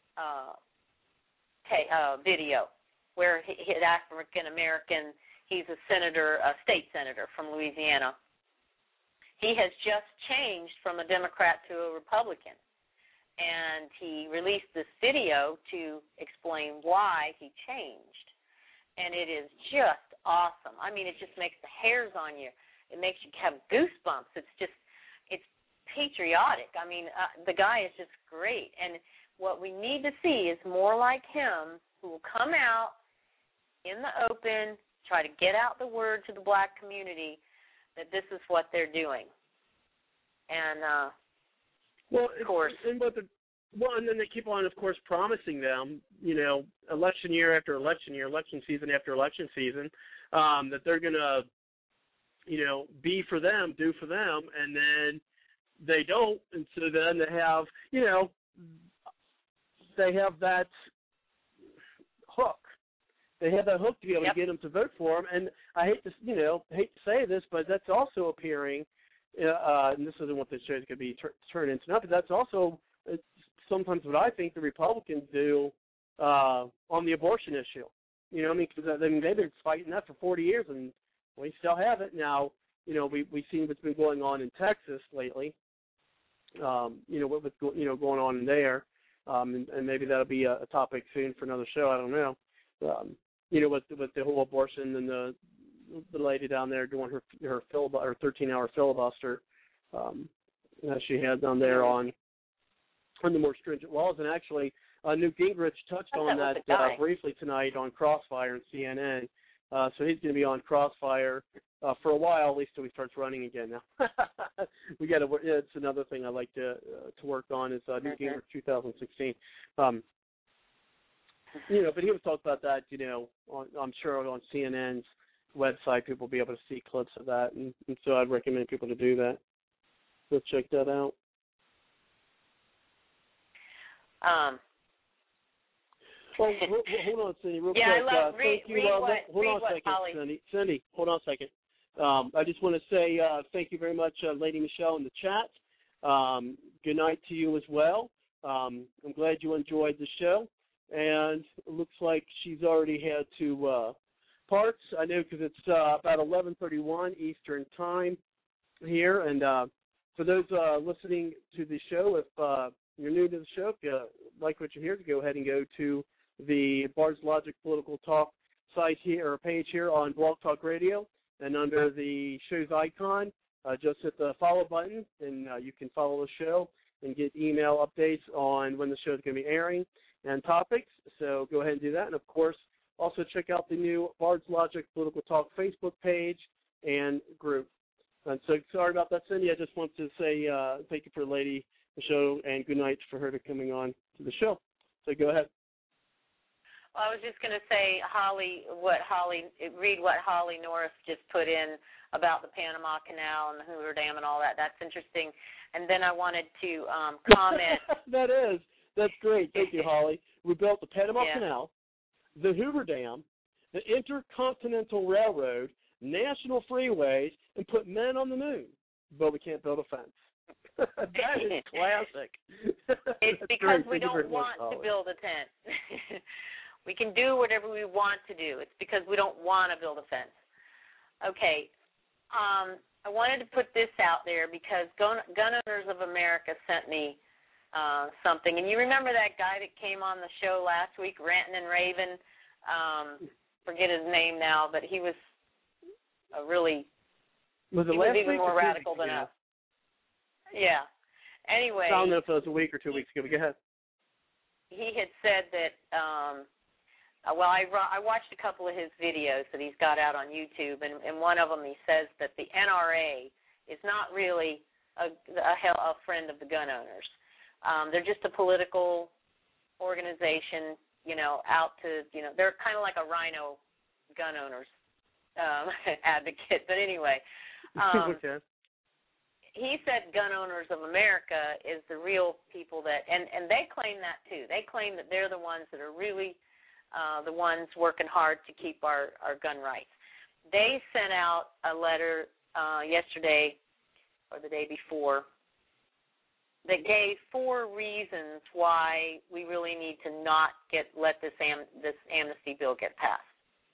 video where he's African American. He's a state senator from Louisiana. He has just changed from a Democrat to a Republican. And he released this video to explain why he changed. And it is just awesome. It just makes the hairs on you. It makes you have goosebumps. It's patriotic. The guy is just great. And what we need to see is more like him who will come out in the open, try to get out the word to the black community that this is what they're doing. And, of course. And then they keep on, of course, promising them, election year after election year, election season after election season, that they're going to, be for them, do for them, and then they don't. And so then they have, they have that hook. They have that hook to be able to get them to vote for them. And I hate to say this, but that's also appearing. And this isn't what this show is going to be turned into now, but that's also sometimes what I think the Republicans do on the abortion issue. Because they've been fighting that for 40 years, and we still have it. Now, we've seen what's been going on in Texas lately. What's going on in there, and maybe that'll be a topic soon for another show. I don't know. With the whole abortion and the lady down there doing her 13-hour filibuster that she had down there on the more stringent laws. And actually, Newt Gingrich touched on that briefly tonight on Crossfire and CNN. So he's going to be on Crossfire for a while, at least till he starts running again. Now, it's another thing I like to work on is Newt Gingrich 2016. But he was talking about that. I'm sure on CNN's website, people will be able to see clips of that, and so I'd recommend people to do that. So check that out. Well, hold on, Cindy, real quick. Thank you. Hold on a second, Cindy. Hold on a second. I just want to say thank you very much, Lady Michelle, in the chat. Good night to you as well. I'm glad you enjoyed the show. And it looks like she's already had to part. I know because it's about 11:31 Eastern Time here. And for those listening to the show, if you're new to the show, if you like what you hear, go ahead and go to the Bard's Logic Political Talk site here, or page here on Blog Talk Radio. And under the show's icon, just hit the follow button, and you can follow the show and get email updates on when the show is going to be airing and topics. So go ahead and do that. And, of course, also check out the new Bard's Logic Political Talk Facebook page and group. And so sorry about that, Cindy. I just want to say thank you for Lady Michelle and good night for her coming on to the show. So go ahead. Well, I was just going to say, read what Holly Norris just put in about the Panama Canal and the Hoover Dam and all that. That's interesting. And then I wanted to comment. That's great. Thank you, Holly. We built the Panama Canal, the Hoover Dam, the Intercontinental Railroad, national freeways, and put men on the moon. But we can't build a fence. That is classic. It's because we don't want to build a tent. We can do whatever we want to do. It's because we don't want to build a fence. Okay. I wanted to put this out there because Gun Owners of America sent me something. And you remember that guy that came on the show last week, ranting and raving? Forget his name now, but he was was even more radical than us. Yeah. Anyway. I don't know if it was a week or 2 weeks ago, but go ahead. He had said that, I watched a couple of his videos that he's got out on YouTube, and in one of them he says that the NRA is not really a friend of the gun owners. They're just a political organization, out to, they're kind of like a rhino gun owners advocate. But anyway, okay. He said Gun Owners of America is the real people that, and they claim that too. They claim that they're the ones that are really the ones working hard to keep our gun rights. They sent out a letter yesterday or the day before that gave 4 reasons why we really need to not let this amnesty bill get passed.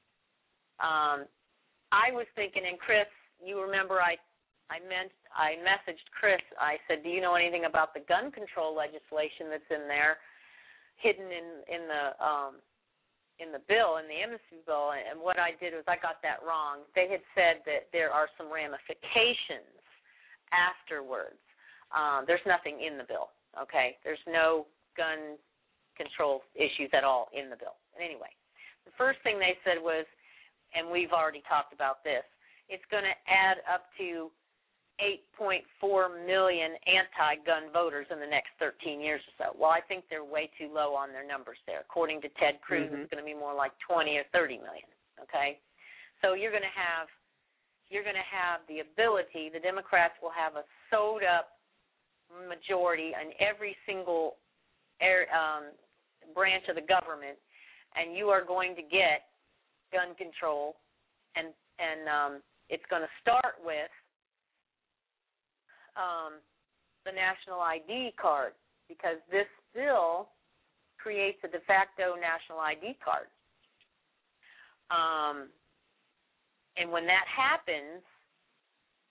I was thinking, and Chris, you remember I messaged Chris. I said, do you know anything about the gun control legislation that's in there, hidden in the bill, in the amnesty bill? And what I did was I got that wrong. They had said that there are some ramifications afterwards. There's nothing in the bill, okay? There's no gun control issues at all in the bill. And anyway, the first thing they said was, and we've already talked about this, it's going to add up to 8.4 million anti-gun voters in the next 13 years or so. Well, I think they're way too low on their numbers there. According to Ted Cruz, It's going to be more like 20 or 30 million. Okay, so you're going to have the ability. The Democrats will have a sewed-up majority in every single branch of the government, and you are going to get gun control, and it's going to start with the national ID card, because this bill creates a de facto national ID card. And when that happens,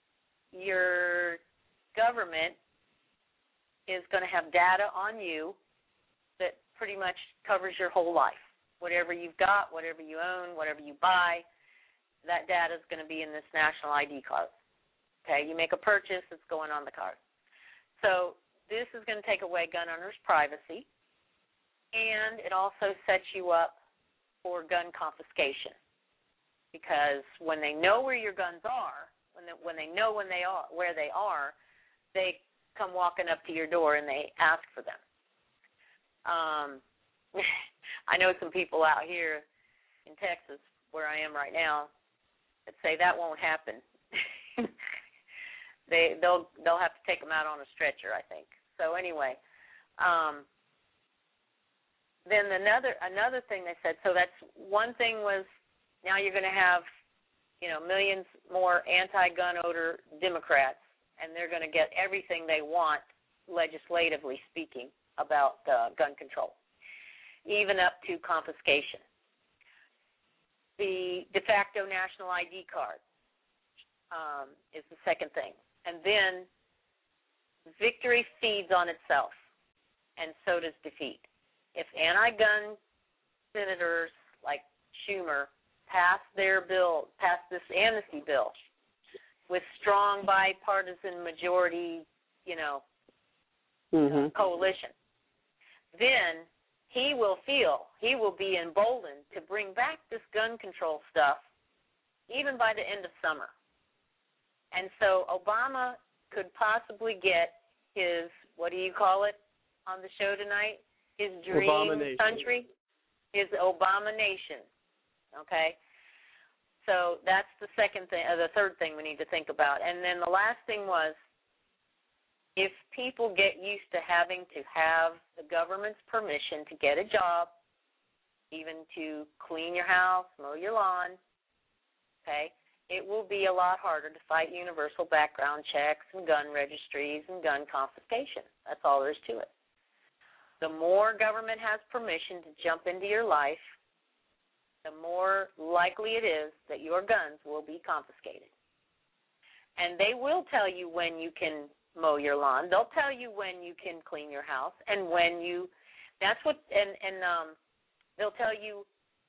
your government is going to have data on you that pretty much covers your whole life. Whatever you've got, whatever you own, whatever you buy, that data is going to be in this national ID card. Okay, you make a purchase, it's going on the card. So this is going to take away gun owners' privacy, and it also sets you up for gun confiscation, because when they know where your guns are, when they know where they are, they come walking up to your door and they ask for them. I know some people out here in Texas, where I am right now, that say that won't happen. They'll have to take them out on a stretcher, I think. So anyway, then another thing they said. So that's one thing was, now you're going to have, millions more anti-gun owner Democrats, and they're going to get everything they want, legislatively speaking, about gun control, even up to confiscation. The de facto national ID card is the second thing. And then victory feeds on itself, and so does defeat. If anti-gun senators like Schumer pass this amnesty bill with strong bipartisan majority, coalition, then he will be emboldened to bring back this gun control stuff even by the end of summer. And so Obama could possibly get his, what do you call it on the show tonight? His dream country, his Obama nation. Okay? So that's the third thing we need to think about. And then the last thing was, if people get used to having to have the government's permission to get a job, even to clean your house, mow your lawn, okay, it will be a lot harder to fight universal background checks and gun registries and gun confiscation. That's all there is to it. The more government has permission to jump into your life, the more likely it is that your guns will be confiscated. And they will tell you when you can mow your lawn. They'll tell you when you can clean your house, and when you. That's what. And they'll tell you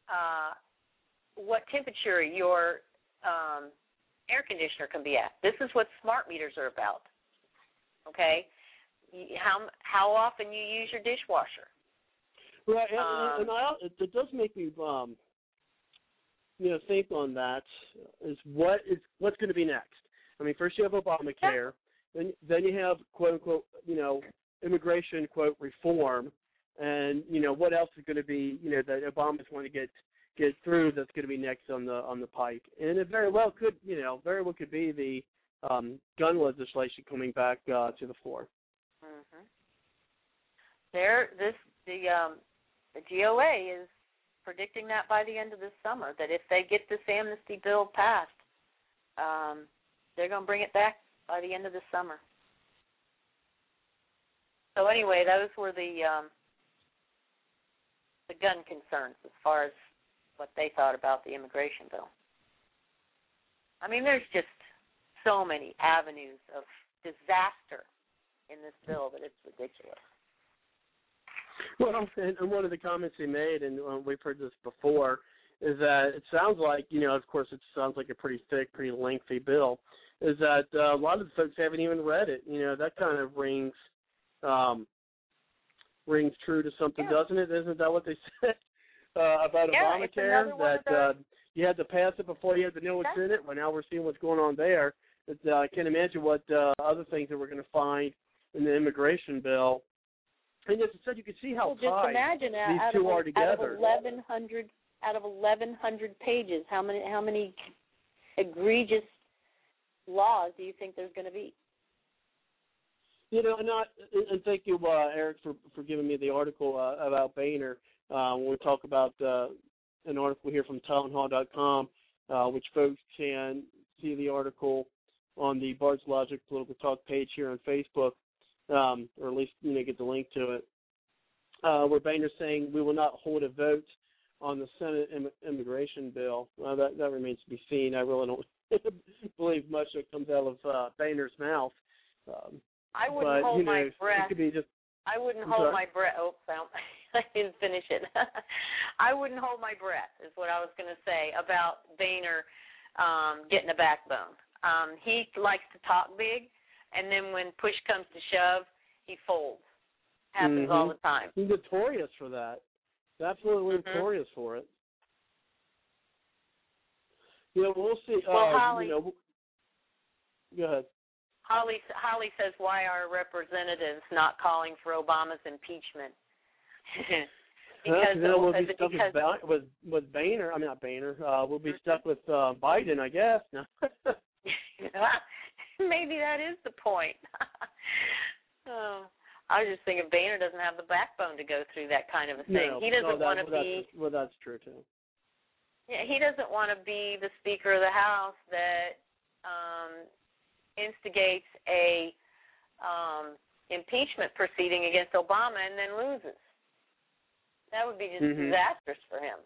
what temperature your air conditioner can be at. This is what smart meters are about. Okay, how often you use your dishwasher. Right, and it does make me think on that is what's going to be next. I mean, first you have Obamacare, then you have quote unquote immigration quote reform, and what else is going to be that Obama's going to get through that's going to be next on the pike, and it very well could be the gun legislation coming back to the fore. Mm-hmm. The GOA is predicting that by the end of this summer, that if they get this amnesty bill passed, they're going to bring it back by the end of this summer. So anyway, those were the gun concerns as far as what they thought about the immigration bill. I mean, there's just so many avenues of disaster in this bill that it's ridiculous. Well, and one of the comments he made, and we've heard this before, is that it sounds like, of course it sounds like a pretty thick, pretty lengthy bill, is that a lot of the folks haven't even read it. That kind of rings true to something, doesn't it? Isn't that what they said about Obamacare? That you had to pass it before you had to know what's in it. Well, now we're seeing what's going on there. I can't imagine what other things that we're going to find in the immigration bill. And as I said, you can see how tied these two are together. Out of 1,100 pages, how many egregious laws do you think there's going to be? And thank you, Eric, for giving me the article about Boehner. When we talk about an article here from townhall.com, which folks can see the article on the Bard's Logic Political Talk page here on Facebook, or at least get the link to it, where Boehner's saying we will not hold a vote on the Senate immigration bill. That remains to be seen. I really don't believe much that comes out of Boehner's mouth. I wouldn't hold my breath. It could be just. I wouldn't hold my breath. Oh, I didn't finish it. I wouldn't hold my breath, is what I was going to say about Boehner getting a backbone. He likes to talk big, and then when push comes to shove, he folds. Happens all the time. He's notorious for that. He's absolutely notorious for it. Yeah, we'll see. Well, Holly, go ahead. Holly says, why are representatives not calling for Obama's impeachment? Because we'll be stuck with Boehner. I mean, not Boehner. We'll be stuck with Biden, I guess. Maybe that is the point. I was just thinking Boehner doesn't have the backbone to go through that kind of a thing. He doesn't want to be. Well, that's true too. Yeah, he doesn't want to be the Speaker of the House that instigates a impeachment proceeding against Obama and then loses. That would be just disastrous for him.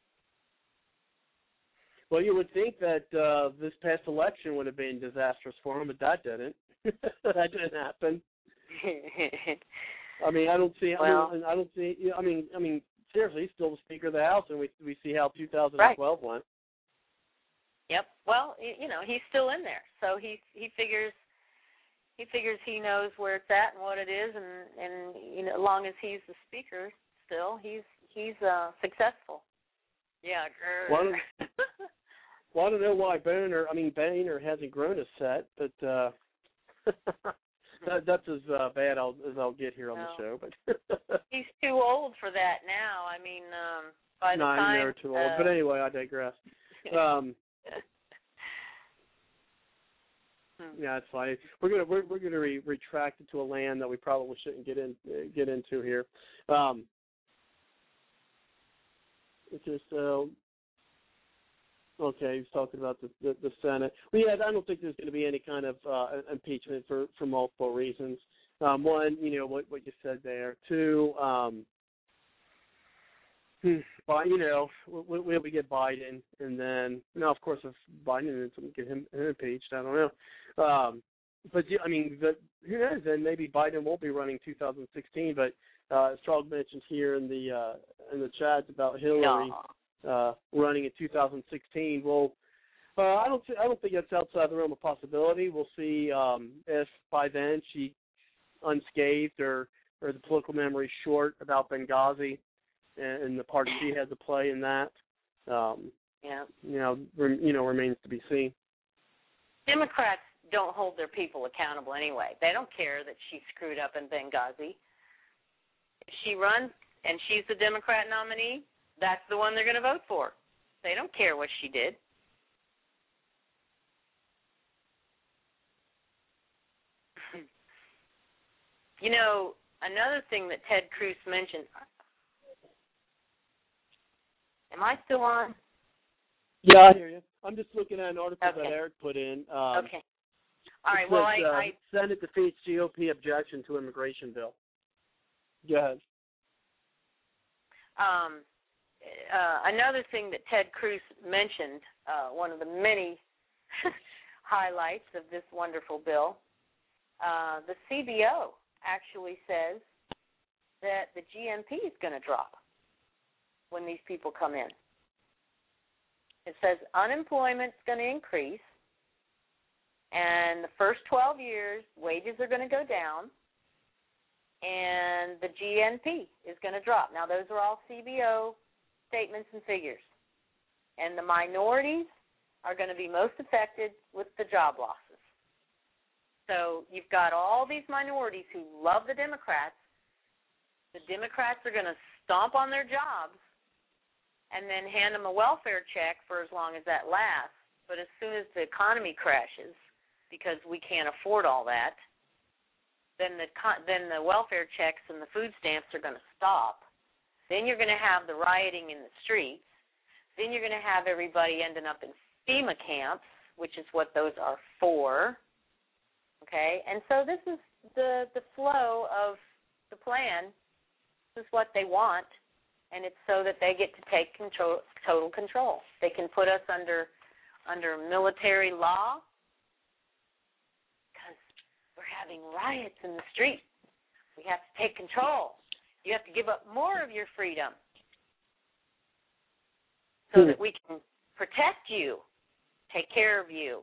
Well, you would think that this past election would have been disastrous for him, but that didn't. That didn't happen. I mean, I don't see. I mean, seriously, he's still the Speaker of the House, and we see how 2012 went. Yep. Well, he's still in there, so he figures he knows where it's at and what it is, and as long as he's the Speaker, still he's successful. Yeah. Well, I don't know why Boehner hasn't grown a set, but that's as bad as I'll get here on the show. But he's too old for that now. I mean, by the time they're too old. But anyway, I digress. Yeah, it's fine. We're gonna retract it to a land that we probably shouldn't get into here. It's just okay. He's talking about the Senate. Well, yeah, I don't think there's going to be any kind of impeachment for multiple reasons. One, what you said there. Two, we get Biden, and then of course, if Biden doesn't get him impeached, I don't know. But I mean, who knows? Then maybe Biden won't be running 2016. But as Charles mentioned here in the chat about Hillary running in 2016, well, I don't think that's outside the realm of possibility. We'll see if by then she's unscathed or the political memory short about Benghazi and the part she had to play in that. Remains to be seen. Democrats don't hold their people accountable anyway. They don't care that she screwed up in Benghazi. If she runs and she's the Democrat nominee, that's the one they're going to vote for. They don't care what she did. Another thing that Ted Cruz mentioned. Am I still on? Yeah, I hear you. I'm just looking at an article that Eric put in. Okay. All right. Well, I Senate defeats GOP objection to immigration bill. Go ahead. Another thing that Ted Cruz mentioned, one of the many highlights of this wonderful bill, the CBO actually says that the GNP is going to drop when these people come in. It says unemployment's going to increase, and the first 12 years, wages are going to go down, and the GNP is going to drop. Now, those are all CBO statements and figures. And the minorities are going to be most affected with the job losses. So you've got all these minorities who love the Democrats. The Democrats are going to stomp on their jobs and then hand them a welfare check for as long as that lasts. But as soon as the economy crashes, because we can't afford all that, then the welfare checks and the food stamps are going to stop. Then you're going to have the rioting in the streets. Then you're going to have everybody ending up in FEMA camps, which is what those are for. Okay? And so this is the flow of the plan. This is what they want, and it's so that they get to take total control. They can put us under under military law because we're having riots in the street. We have to take control. You have to give up more of your freedom so that we can protect you, take care of you.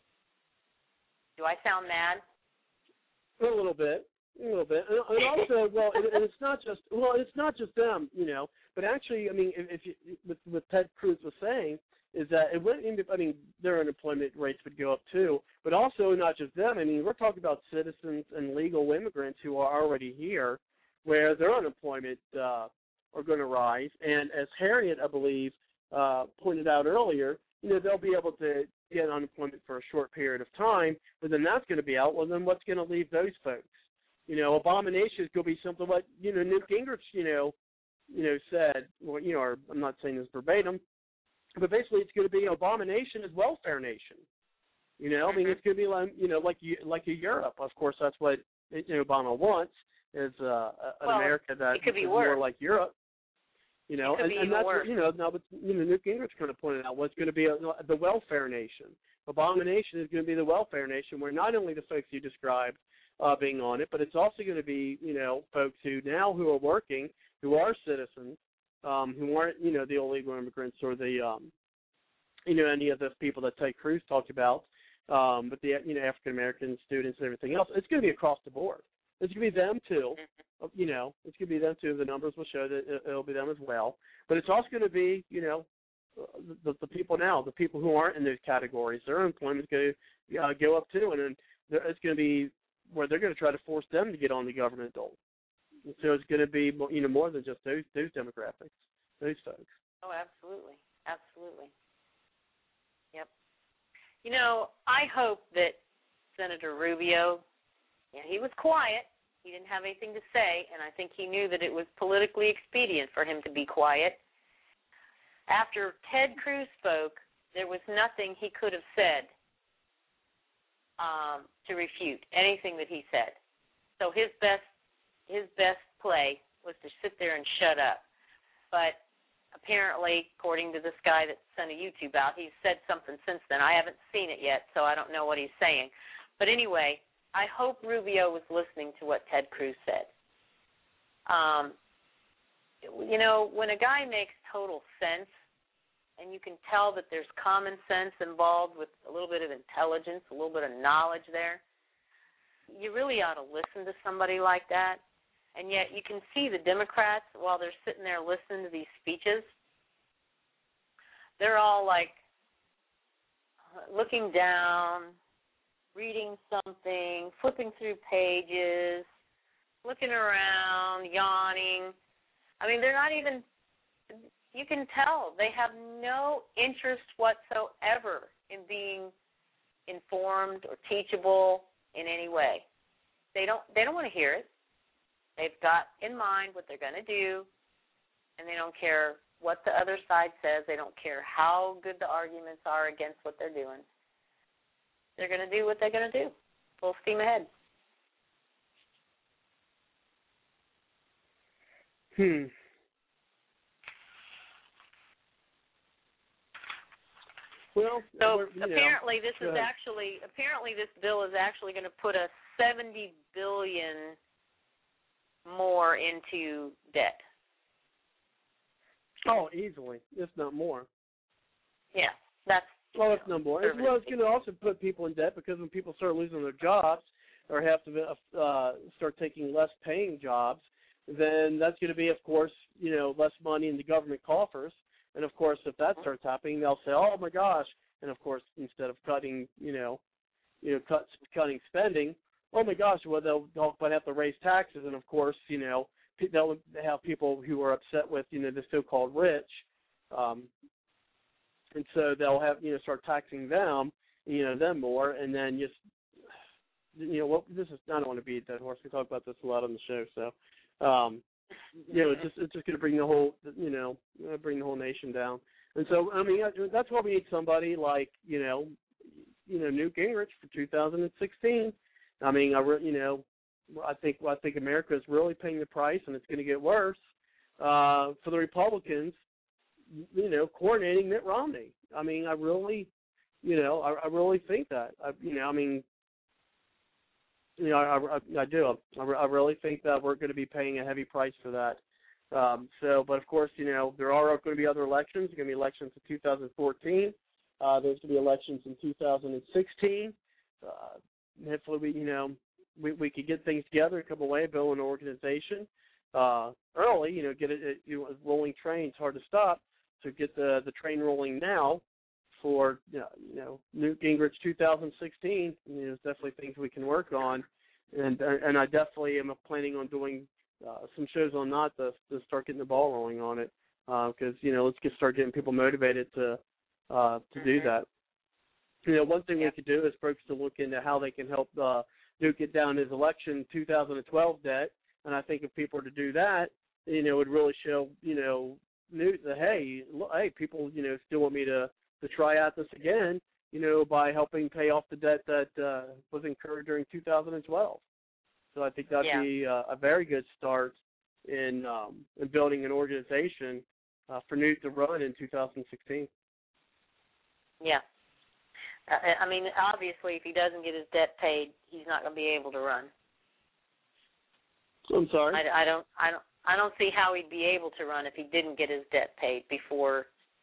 Do I sound mad? A little bit, and also, and it's not just them, but actually, I mean, if you, what Ted Cruz was saying is that it wouldn't. I mean, their unemployment rates would go up too, but also not just them. I mean, we're talking about citizens and legal immigrants who are already here, where their unemployment are going to rise. And as Harriet, I believe, pointed out earlier, they'll be able to get unemployment for a short period of time, but then that's going to be out. Well, then what's going to leave those folks? Abomination is going to be something like, Newt Gingrich, said, well, or I'm not saying this verbatim, but basically it's going to be abomination is welfare nation. I mean, it's going to be like a Europe. Of course, that's what Obama wants is an America that it could be is worse. more like Europe. And that's worse. now, but Newt Gingrich kind of pointed out what's going to be the welfare nation. Abomination is going to be the welfare nation, where not only the folks you described being on it, but it's also going to be folks who are working, who are citizens, who aren't the illegal immigrants or the any of the people that Ted Cruz talked about, but the African American students and everything else. It's going to be across the board. It's going to be them too. It's going to be them too. The numbers will show that it'll be them as well. But it's also going to be, the people now, the people who aren't in those categories. Their unemployment is going to go up too, and then it's going to be where they're going to try to force them to get on the government dole. And so it's going to be, more than just those demographics, those folks. Oh, absolutely, absolutely. Yep. I hope that Senator Rubio. Yeah, he was quiet. He didn't have anything to say, and I think he knew that it was politically expedient for him to be quiet. After Ted Cruz spoke, there was nothing he could have said to refute anything that he said. So his best play was to sit there and shut up. But apparently, according to this guy that sent a YouTube out, he's said something since then. I haven't seen it yet, so I don't know what he's saying. But anyway, I hope Rubio was listening to what Ted Cruz said. When a guy makes total sense, and you can tell that there's common sense involved with a little bit of intelligence, a little bit of knowledge there, you really ought to listen to somebody like that. And yet you can see the Democrats, while they're sitting there listening to these speeches, they're all like looking down, reading something, flipping through pages, looking around, yawning. I mean, they're not even, you can tell they have no interest whatsoever in being informed or teachable in any way. They don't want to hear it. They've got in mind what they're going to do, and they don't care what the other side says. They don't care how good the arguments are against what they're doing. They're going to do what they're going to do. Full steam ahead. Well, so apparently this bill is actually going to put us $70 billion more into debt. Oh, easily, if not more. Yeah, that's. Well, it's no more. It's going to also put people in debt because when people start losing their jobs or have to start taking less paying jobs, then that's going to be, of course, less money in the government coffers. And of course, if that starts happening, they'll say, "Oh my gosh!" And of course, instead of cutting, cutting spending, oh my gosh, well they'll have to raise taxes, and of course, they'll have people who are upset with the so-called rich. And so they'll have, start taxing them, them more, and then just, this is, I don't want to beat that horse. We talk about this a lot on the show, so, it's just going to bring the whole, bring the whole nation down. And so, I mean, that's why we need somebody like, Newt Gingrich for 2016. I mean, I think America is really paying the price, and it's going to get worse for the Republicans. Coordinating Mitt Romney. I mean, I really, I really think that. I do. I really think that we're going to be paying a heavy price for that. But of course, there are going to be other elections. There's going to be elections in 2014. There's going to be elections in 2016. Hopefully, we could get things together, come away, build an organization early. Get it. A rolling train's hard to stop. So get the train rolling now for Newt Gingrich 2016. There's definitely things we can work on, and I definitely am planning on doing some shows on that to start getting the ball rolling on it, because let's start getting people motivated to do that. One thing we could do is folks to look into how they can help Newt get down his election 2012 debt, and I think if people were to do that, it would really show Newt that hey, people still want me to try out this again, by helping pay off the debt that was incurred during 2012. So I think that'd be a very good start in building an organization for Newt to run in 2016. Yeah. Obviously, if he doesn't get his debt paid, he's not going to be able to run. I'm sorry? I don't see how he'd be able to run if he didn't get his debt paid before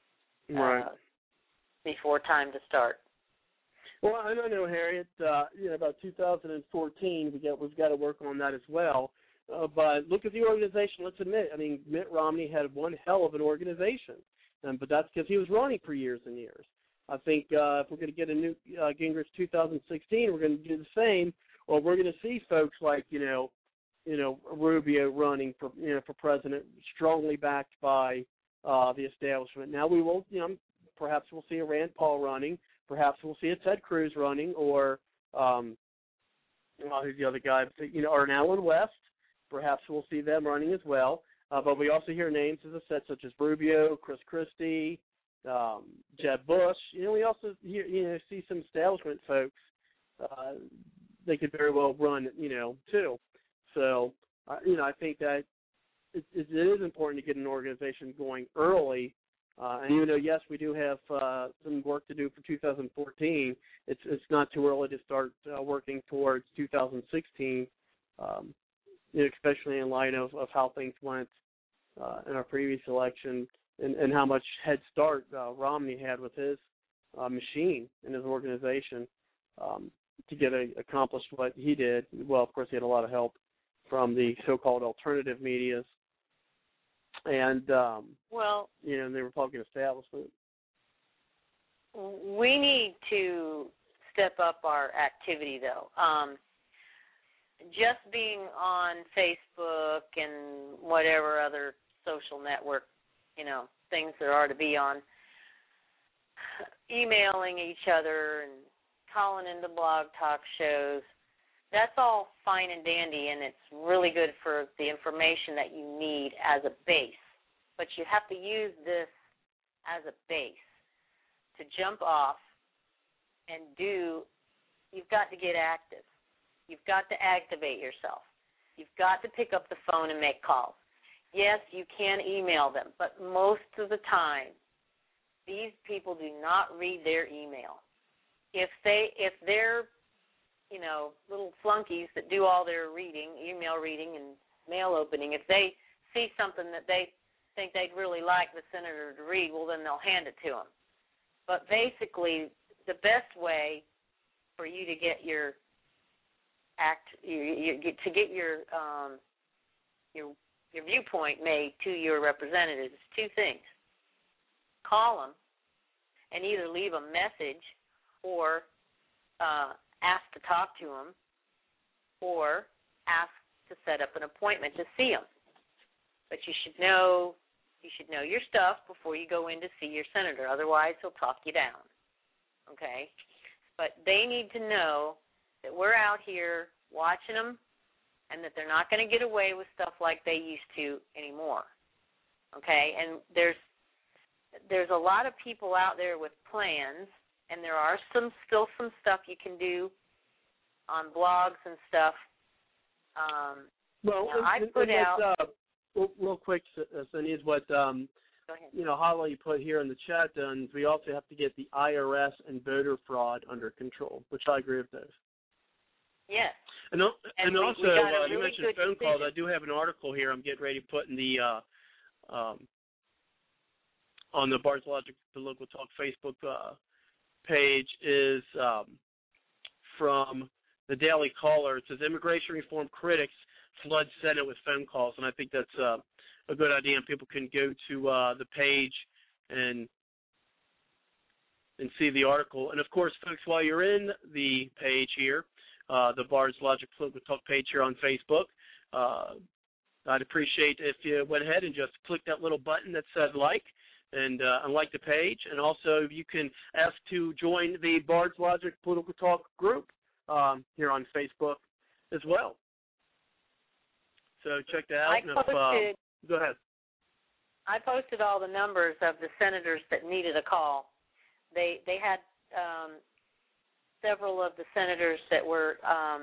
before time to start. Well, I don't know, Harriet. About 2014, we've got to work on that as well. But look at the organization. Let's admit, Mitt Romney had one hell of an organization, but that's because he was running for years and years. I think if we're going to get a new Gingrich 2016, we're going to do the same, or we're going to see folks like Rubio running for president, strongly backed by the establishment. Now we will, perhaps we'll see a Rand Paul running. Perhaps we'll see a Ted Cruz running, or who's the other guy? Or an Alan West. Perhaps we'll see them running as well. But we also hear names, as I said, such as Rubio, Chris Christie, Jeb Bush. We also hear, see some establishment folks. They could very well run, too. So, I think that it is important to get an organization going early. And even though, yes, we do have some work to do for 2014, it's not too early to start working towards 2016, especially in light of how things went in our previous election and how much head start Romney had with his machine and his organization to get accomplished what he did. Well, of course, he had a lot of help from the so-called alternative medias and the Republican establishment. We need to step up our activity, though. Just being on Facebook and whatever other social network, things there are to be on, emailing each other and calling into blog talk shows, that's all fine and dandy, and it's really good for the information that you need as a base. But you have to use this as a base to jump off and you've got to get active. You've got to activate yourself. You've got to pick up the phone and make calls. Yes, you can email them, but most of the time, these people do not read their email. If they're little flunkies that do all their reading, email reading and mail opening, if they see something that they think they'd really like the senator to read, well, then they'll hand it to them. But basically, the best way for you to get your viewpoint made to your representatives is two things. Call them and either leave a message or ask to talk to them or ask to set up an appointment to see them. But you should know your stuff before you go in to see your senator. Otherwise, he'll talk you down. Okay? But they need to know that we're out here watching them and that they're not going to get away with stuff like they used to anymore. Okay? And there's a lot of people out there with plans, and there are still some stuff you can do on blogs and stuff. Real quick, Cindy, is what Go ahead. Holly put here in the chat, then we also have to get the IRS and voter fraud under control, which I agree with those. Yes. And also, we got a really you mentioned good phone calls. decision. I do have an article here I'm getting ready to put in the on the Bard's Logic, the Local Talk Facebook page, is from the Daily Caller. It says, immigration reform critics flood Senate with phone calls, and I think that's a good idea, and people can go to the page and see the article. And, of course, folks, while you're in the page here, the Bard's Logic Political Talk page here on Facebook, I'd appreciate if you went ahead and just click that little button that says like, and like the page. And also you can ask to join the Bard's Logic Political Talk group here on Facebook as well. So check that out. Go ahead. I posted all the numbers of the senators that needed a call. They had several of the senators that were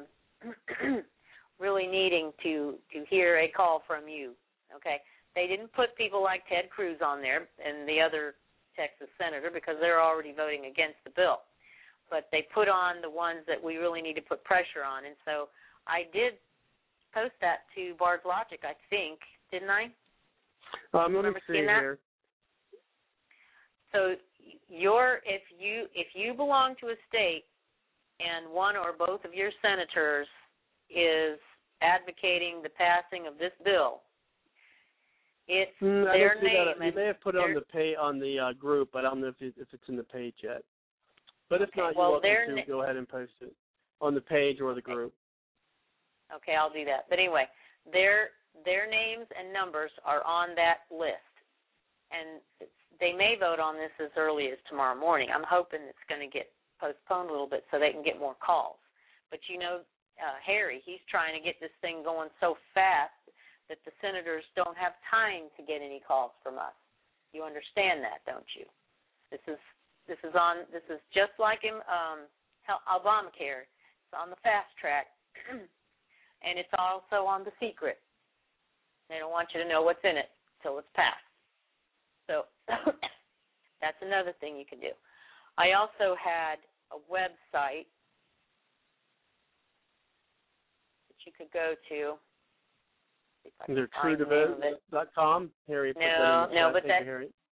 really needing to hear a call from you. Okay, they didn't put people like Ted Cruz on there and the other Texas senator because they're already voting against the bill. But they put on the ones that we really need to put pressure on. And so I did post that to Bard's Logic, I think, didn't I? Let me see here. So if you belong to a state and one or both of your senators is advocating the passing of this bill, it's their name. You may have put it on the group, but I don't know if it's in the page yet. But if not, you're welcome to go ahead and post it on the page or the group. Okay, I'll do that. But anyway, their names and numbers are on that list, and they may vote on this as early as tomorrow morning. I'm hoping it's going to get postponed a little bit so they can get more calls. But Harry, he's trying to get this thing going so fast that the senators don't have time to get any calls from us. You understand that, don't you? This is just like Obamacare. It's on the fast track, and it's also on the secret. They don't want you to know what's in it till it's passed. So that's another thing you can do. I also had a website that you could go to. Is there truethevote.com? Harry, no, but that's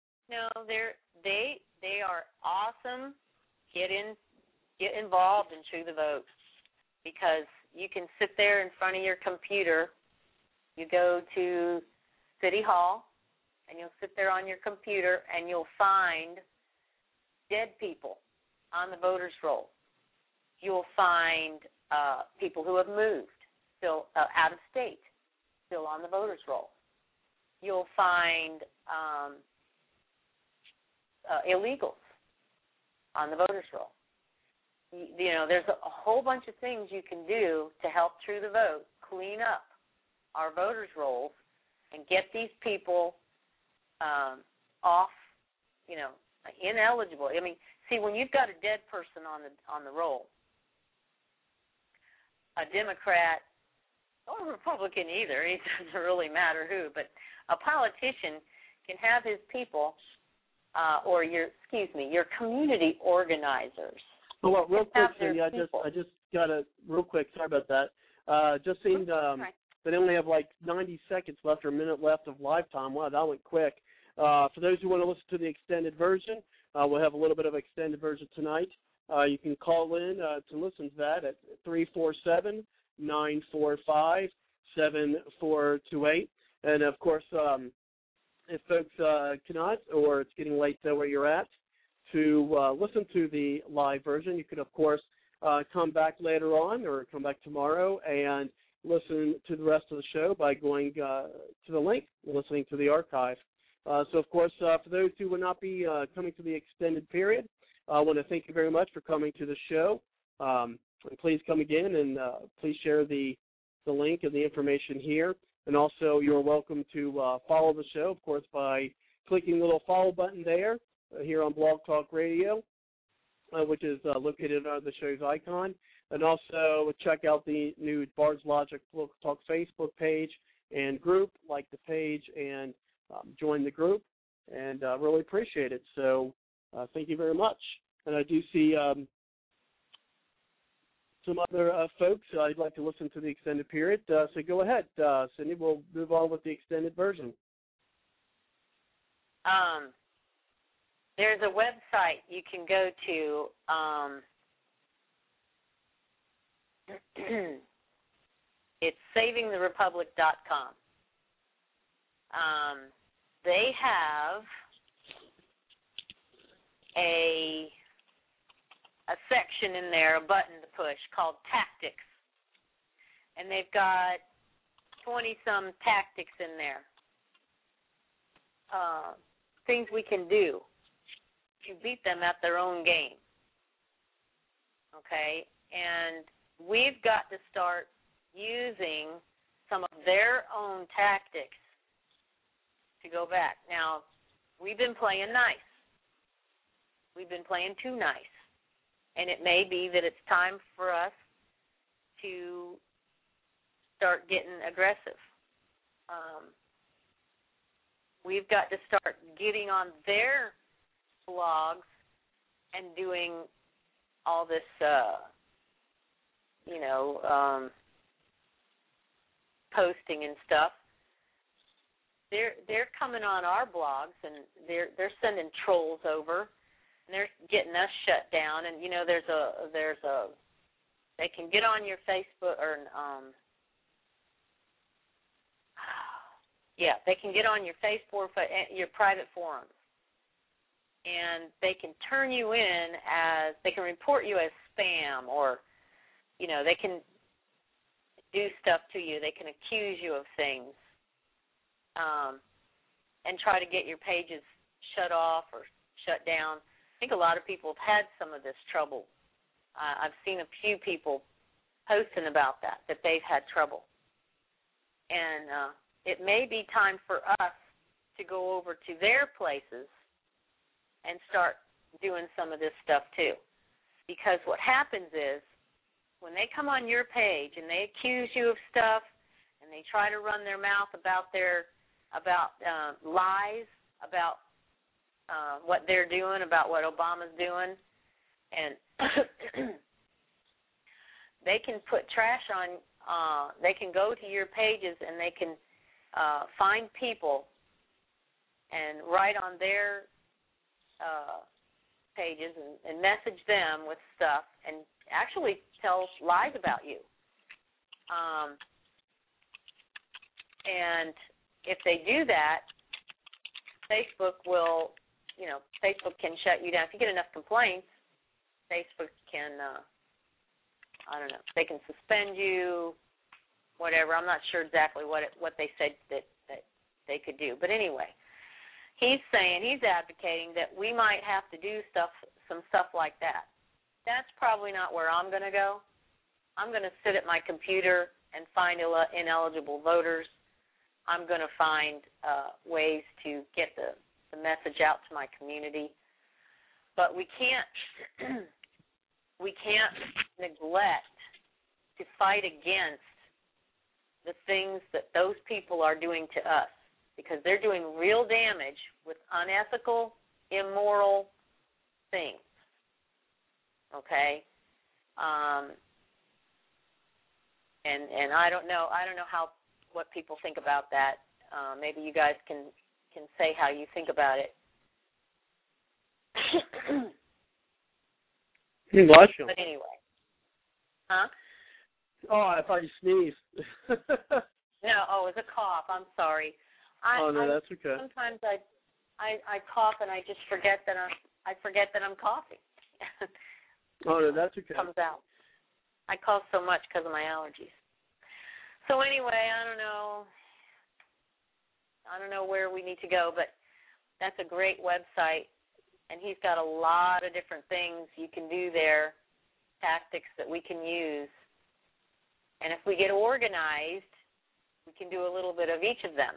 they are awesome. Get involved in True the Vote because you can sit there in front of your computer. You go to City Hall and you'll sit there on your computer and you'll find dead people on the voters' roll. You'll find people who have moved, still out of state, still on the voters' roll. You'll find illegals on the voters' roll. There's a whole bunch of things you can do to help True the Vote clean up our voters' rolls and get these people off, ineligible. I mean, see, when you've got a dead person on the roll, a Democrat or a Republican either, it doesn't really matter who, but a politician can have his people your community organizers. Well, real quick, Cindy, I just got a real quick. Sorry about that. Just seemed they only have like 90 seconds left or a minute left of live time. Wow, that went quick. For those who want to listen to the extended version, we'll have a little bit of extended version tonight. You can call in to listen to that at 347-945-7428. And, of course, if folks cannot or it's getting late where you're at to listen to the live version, you could, of course, come back later on or come back tomorrow and listen to the rest of the show by going to the link and listening to the archive. So, of course, for those who will not be coming to the extended period, I want to thank you very much for coming to the show. And please come again and please share the link and the information here. And also, you're welcome to follow the show, of course, by clicking the little follow button there here on Blog Talk Radio, which is located under the show's icon. And also check out the new Bard's Logic Political Talk Facebook page and group, like the page and join the group. and really appreciate it. So thank you very much. And I do see some other folks I'd like to listen to the extended period. So go ahead, Cindy. We'll move on with the extended version. There's a website you can go to. It's savingtherepublic.com. They have a section in there, a button to push called Tactics. And they've got 20-some tactics in there. Things we can do to beat them at their own game. Okay? And we've got to start using some of their own tactics to go back. Now, we've been playing nice. We've been playing too nice. And it may be that it's time for us to start getting aggressive. We've got to start getting on their blogs and doing all this, posting and stuff. They're coming on our blogs and they're sending trolls over, and they're getting us shut down. And there's a they can get on your Facebook or they can get on your Facebook, your private forums, and they can turn you in as, they can report you as spam, or they can do stuff to you. They can accuse you of things, and try to get your pages shut off or shut down. I think a lot of people have had some of this trouble. I've seen a few people posting about that they've had trouble. And it may be time for us to go over to their places and start doing some of this stuff too. Because what happens is, when they come on your page and they accuse you of stuff and they try to run their mouth about lies, about what they're doing, about what Obama's doing, and they can put trash on, they can go to your pages and they can find people and write on their pages and message them with stuff and actually tell lies about you. And if they do that, Facebook will, Facebook can shut you down. If you get enough complaints, Facebook can, they can suspend you, whatever. I'm not sure exactly what they said that they could do. But anyway, he's advocating that we might have to do some stuff like that. That's probably not where I'm going to go. I'm going to sit at my computer and find ineligible voters. I'm going to find ways to get the message out to my community. But we can't neglect to fight against the things that those people are doing to us, because they're doing real damage with unethical, immoral things. Okay? And I don't know what people think about that. Maybe you guys can say how you think about it. Bless you. But anyway. Huh? Oh, I thought you sneezed. No, it was a cough. I'm sorry. That's okay. Sometimes I cough and I just forget that I'm coughing. That's okay. It comes out. I cough so much because of my allergies. So anyway, I don't know where we need to go, but that's a great website, and he's got a lot of different things you can do there, tactics that we can use. And if we get organized, we can do a little bit of each of them.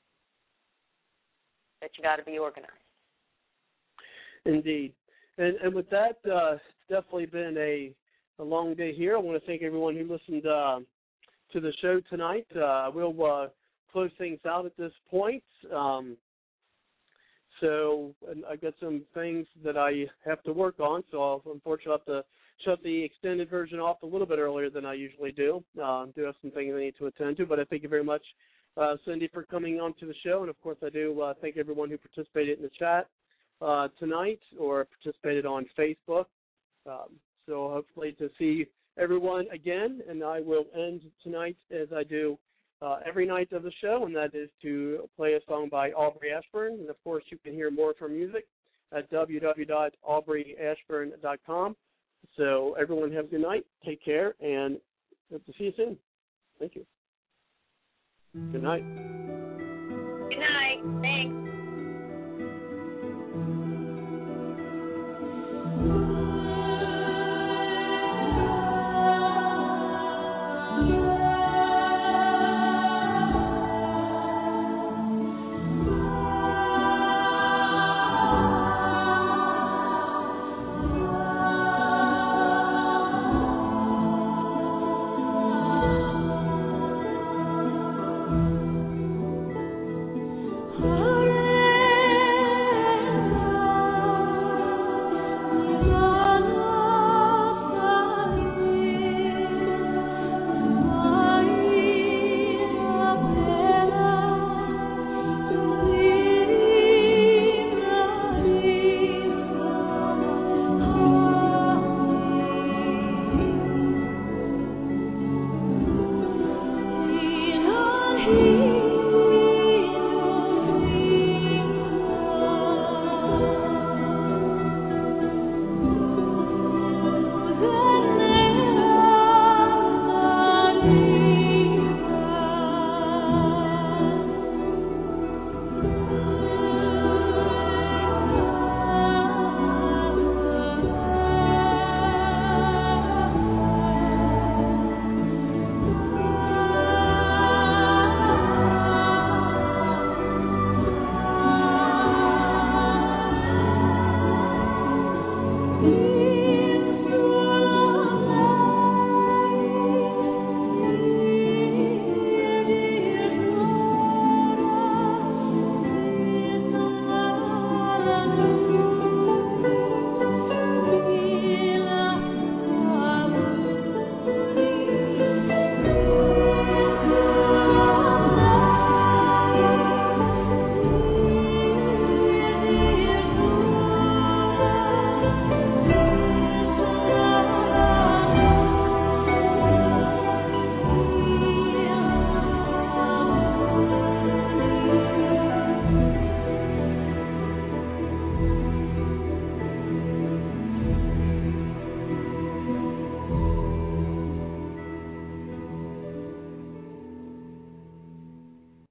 But you got to be organized. Indeed. And with that, it's definitely been a long day here. I want to thank everyone who listened to the show tonight. We'll close things out at this point. So and I've got some things that I have to work on, so I'll unfortunately have to shut the extended version off a little bit earlier than I usually do. Do have some things I need to attend to, but I thank you very much, Cindy, for coming on to the show. And, of course, I do thank everyone who participated in the chat tonight or participated on Facebook. So hopefully to see everyone again, and I will end tonight as I do every night of the show, and that is to play a song by Aubrey Ashburn. And, of course, you can hear more of her music at www.aubreyashburn.com. So everyone have a good night. Take care, and hope to see you soon. Thank you. Good night. Good night. Thanks.